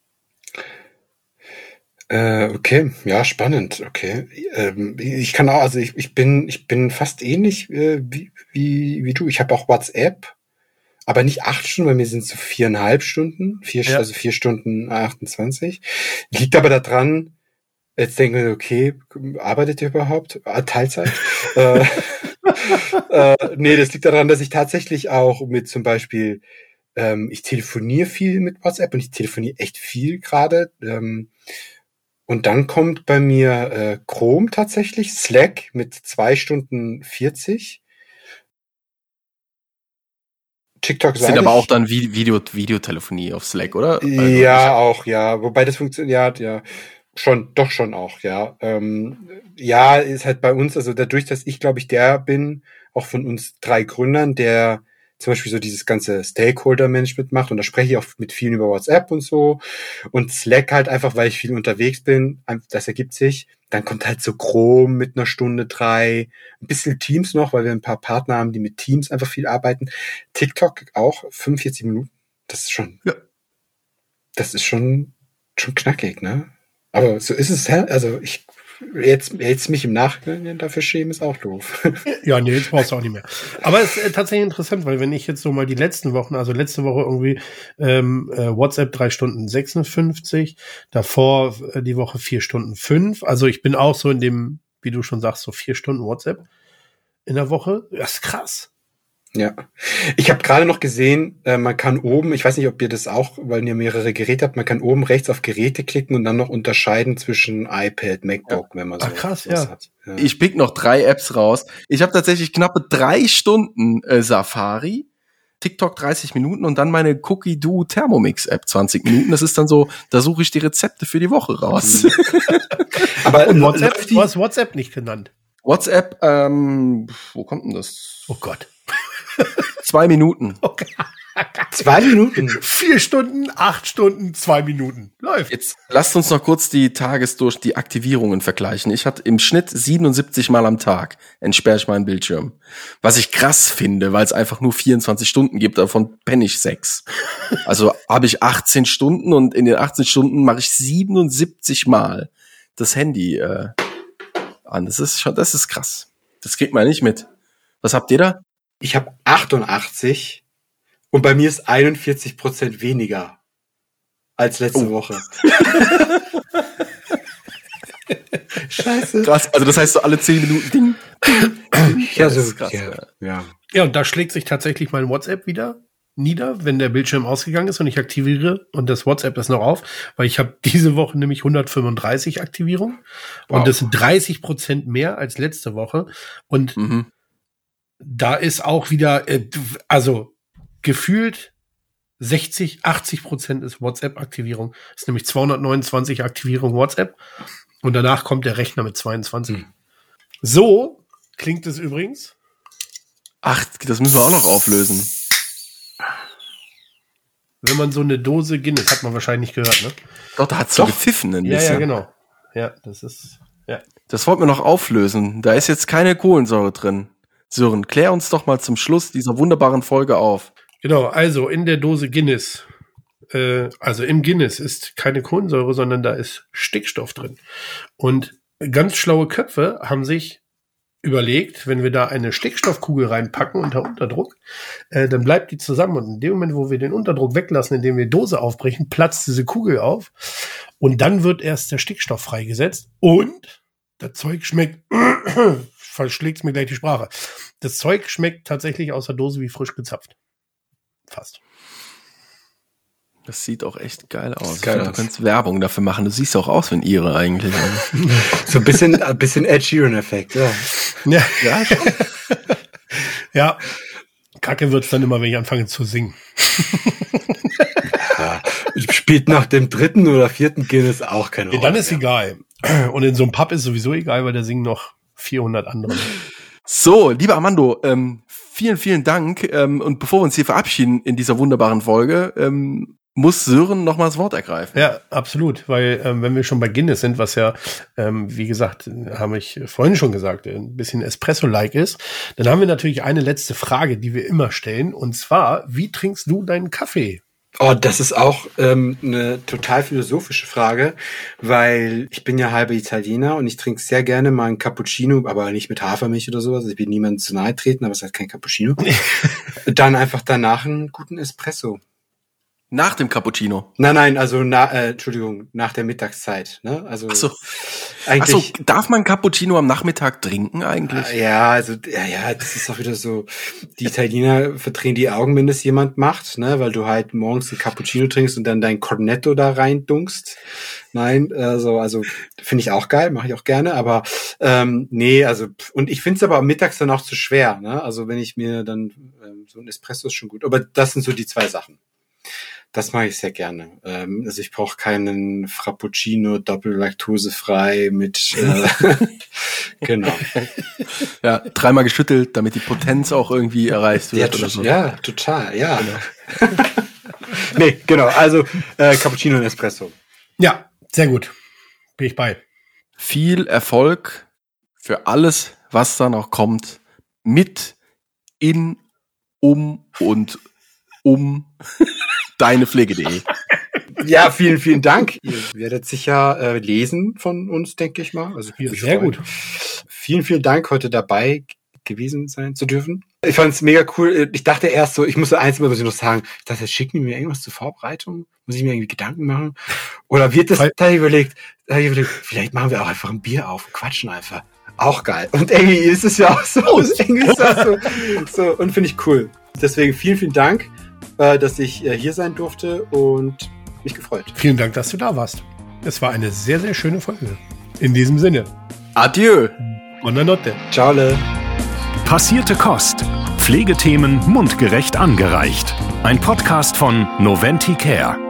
Okay, ja, spannend. Okay, ich kann auch, also ich bin fast ähnlich wie du. Ich habe auch WhatsApp, aber nicht 8 Stunden, bei mir sind es so 4,5 Stunden, also 4 Stunden 28. Liegt aber daran, jetzt denken wir, okay, arbeitet ihr überhaupt? Teilzeit? Nee, das liegt daran, dass ich tatsächlich auch mit zum Beispiel, ich telefoniere viel mit WhatsApp und ich telefoniere echt viel gerade. Und dann kommt bei mir Chrome tatsächlich, Slack mit 2 Stunden 40. TikTok sind aber auch dann Videotelefonie auf Slack, oder? Ja, auch, ja. Wobei das funktioniert, ja. Doch schon auch, ja. Ja, ist halt bei uns, also dadurch, dass ich, glaube ich, der bin, auch von uns 3 Gründern, der zum Beispiel so dieses ganze Stakeholder-Management macht, und da spreche ich auch mit vielen über WhatsApp und so, und Slack halt einfach, weil ich viel unterwegs bin, das ergibt sich. Dann kommt halt so Chrome mit 1 Stunde 3, ein bisschen Teams noch, weil wir ein paar Partner haben, die mit Teams einfach viel arbeiten. TikTok auch 45 Minuten, das ist schon knackig, ne? Aber so ist es, also jetzt mich im Nachhinein dafür schämen, ist auch doof. Ja, nee, jetzt brauchst du auch nicht mehr. Aber es ist tatsächlich interessant, weil wenn ich jetzt so mal die letzten Wochen, also letzte Woche irgendwie WhatsApp 3 Stunden 56, davor die Woche 4 Stunden 5. Also ich bin auch so in dem, wie du schon sagst, so 4 Stunden WhatsApp in der Woche. Das ist krass. Ja, ich habe gerade noch gesehen, man kann oben, ich weiß nicht, ob ihr das auch, weil ihr mehrere Geräte habt, man kann oben rechts auf Geräte klicken und dann noch unterscheiden zwischen iPad, MacBook, wenn man so krass, was ja. hat. Ja. Ich pick noch 3 Apps raus. Ich habe tatsächlich knappe 3 Stunden Safari, TikTok 30 Minuten und dann meine Cookie-Do Thermomix App 20 Minuten. Das ist dann so, da suche ich die Rezepte für die Woche raus. Aber Und WhatsApp, du hast WhatsApp nicht genannt. WhatsApp, wo kommt denn das? Oh Gott. 2 Minuten. Okay. 2 Minuten? 4 Stunden, 8 Stunden, 2 Minuten. Läuft. Jetzt lasst uns noch kurz die Aktivierungen vergleichen. Ich hatte im Schnitt 77 Mal am Tag entsperre ich meinen Bildschirm. Was ich krass finde, weil es einfach nur 24 Stunden gibt, davon penne ich 6. Also habe ich 18 Stunden und in den 18 Stunden mache ich 77 Mal das Handy an. Das ist krass. Das kriegt man nicht mit. Was habt ihr da? Ich habe 88 und bei mir ist 41% weniger als letzte Woche. Scheiße. Krass, also das heißt so alle 10 Minuten Ding. Ja, so, das ist krass, ja. Ja, und da schlägt sich tatsächlich mein WhatsApp wieder nieder, wenn der Bildschirm ausgegangen ist und ich aktiviere und das WhatsApp ist noch auf, weil ich habe diese Woche nämlich 135 Aktivierungen und das sind 30% mehr als letzte Woche und da ist auch wieder, also gefühlt 80% ist WhatsApp-Aktivierung. Das ist nämlich 229 Aktivierung WhatsApp und danach kommt der Rechner mit 22. So klingt es übrigens. Ach, das müssen wir auch noch auflösen. Wenn man so eine Dose Guinness, hat man wahrscheinlich nicht gehört, ne? Doch, da hat's so gepfiffen ein bisschen. Ja, genau. Ja, das ist, ja. Das wollten wir noch auflösen. Da ist jetzt keine Kohlensäure drin. Sören, klär uns doch mal zum Schluss dieser wunderbaren Folge auf. Genau, also in der Dose Guinness, also im Guinness ist keine Kohlensäure, sondern da ist Stickstoff drin. Und ganz schlaue Köpfe haben sich überlegt, wenn wir da eine Stickstoffkugel reinpacken unter Unterdruck, dann bleibt die zusammen. Und in dem Moment, wo wir den Unterdruck weglassen, indem wir Dose aufbrechen, platzt diese Kugel auf. Und dann wird erst der Stickstoff freigesetzt. Und das Zeug schmeckt, verschlägt mir gleich die Sprache. Das Zeug schmeckt tatsächlich aus der Dose wie frisch gezapft. Fast. Das sieht auch echt geil aus. Geil Du kannst Werbung dafür machen. Du siehst auch aus wie ein Ire eigentlich. So ein bisschen Ed Sheeran-Effekt, ja. Ja, schon. Ja. Kacke wird's dann immer, wenn ich anfange zu singen. Ja. Spielt nach dem 3. oder 4. Guinness auch keine Rolle. Ja, dann ist egal. Und in so einem Pub ist sowieso egal, weil da singen noch 400 andere. So, lieber Armando, vielen, vielen Dank. Und bevor wir uns hier verabschieden in dieser wunderbaren Folge, muss Sören noch mal das Wort ergreifen. Ja, absolut, weil wenn wir schon bei Guinness sind, was ja, wie gesagt, habe ich vorhin schon gesagt, ein bisschen Espresso-like ist, dann haben wir natürlich eine letzte Frage, die wir immer stellen, und zwar, wie trinkst du deinen Kaffee? Oh, das ist auch eine total philosophische Frage, weil ich bin ja halber Italiener und ich trinke sehr gerne mal einen Cappuccino, aber nicht mit Hafermilch oder sowas. Ich will niemandem zu nahe treten, aber es ist halt kein Cappuccino. Dann einfach danach einen guten Espresso. Nach dem Cappuccino? Nein, also Entschuldigung, nach der Mittagszeit. Ne? Also eigentlich. Darf man Cappuccino am Nachmittag trinken eigentlich? Ja, das ist auch wieder so. Die Italiener verdrehen die Augen, wenn das jemand macht, ne, weil du halt morgens einen Cappuccino trinkst und dann dein Cornetto da rein dunkst. Nein, also finde ich auch geil, mache ich auch gerne, aber nee, also und ich finde es aber mittags dann auch zu schwer, ne? Also wenn ich mir dann so ein Espresso ist schon gut, aber das sind so die zwei Sachen. Das mache ich sehr gerne. Also ich brauche keinen Frappuccino doppellaktosefrei mit genau. Ja, 3-mal geschüttelt, damit die Potenz auch irgendwie erreicht wird oder so. Ja, total, ja. Genau. Nee, genau, also Cappuccino und Espresso. Ja, sehr gut. Bin ich bei. Viel Erfolg für alles, was da noch kommt, mit, in, um deine Pflege.de. Ja, vielen, vielen Dank. Ihr werdet sicher lesen von uns, denke ich mal. Also sehr gut. Vielen, vielen Dank, heute dabei gewesen sein zu dürfen. Ich fand es mega cool. Ich dachte erst so, ich musste eins muss ich noch sagen. Ich dachte, schicken die mir irgendwas zur Vorbereitung? Muss ich mir irgendwie Gedanken machen? Oder wird das, da hab ich überlegt, vielleicht machen wir auch einfach ein Bier auf und quatschen einfach. Auch geil. Und irgendwie ist es ja auch so. Irgendwie ist das so und finde ich cool. Deswegen vielen, vielen Dank, dass ich hier sein durfte und mich gefreut. Vielen Dank, dass du da warst. Es war eine sehr, sehr schöne Folge. In diesem Sinne. Adieu. Buonanotte. Ciao. Passierte Kost. Pflegethemen mundgerecht angereicht. Ein Podcast von Noventi Care.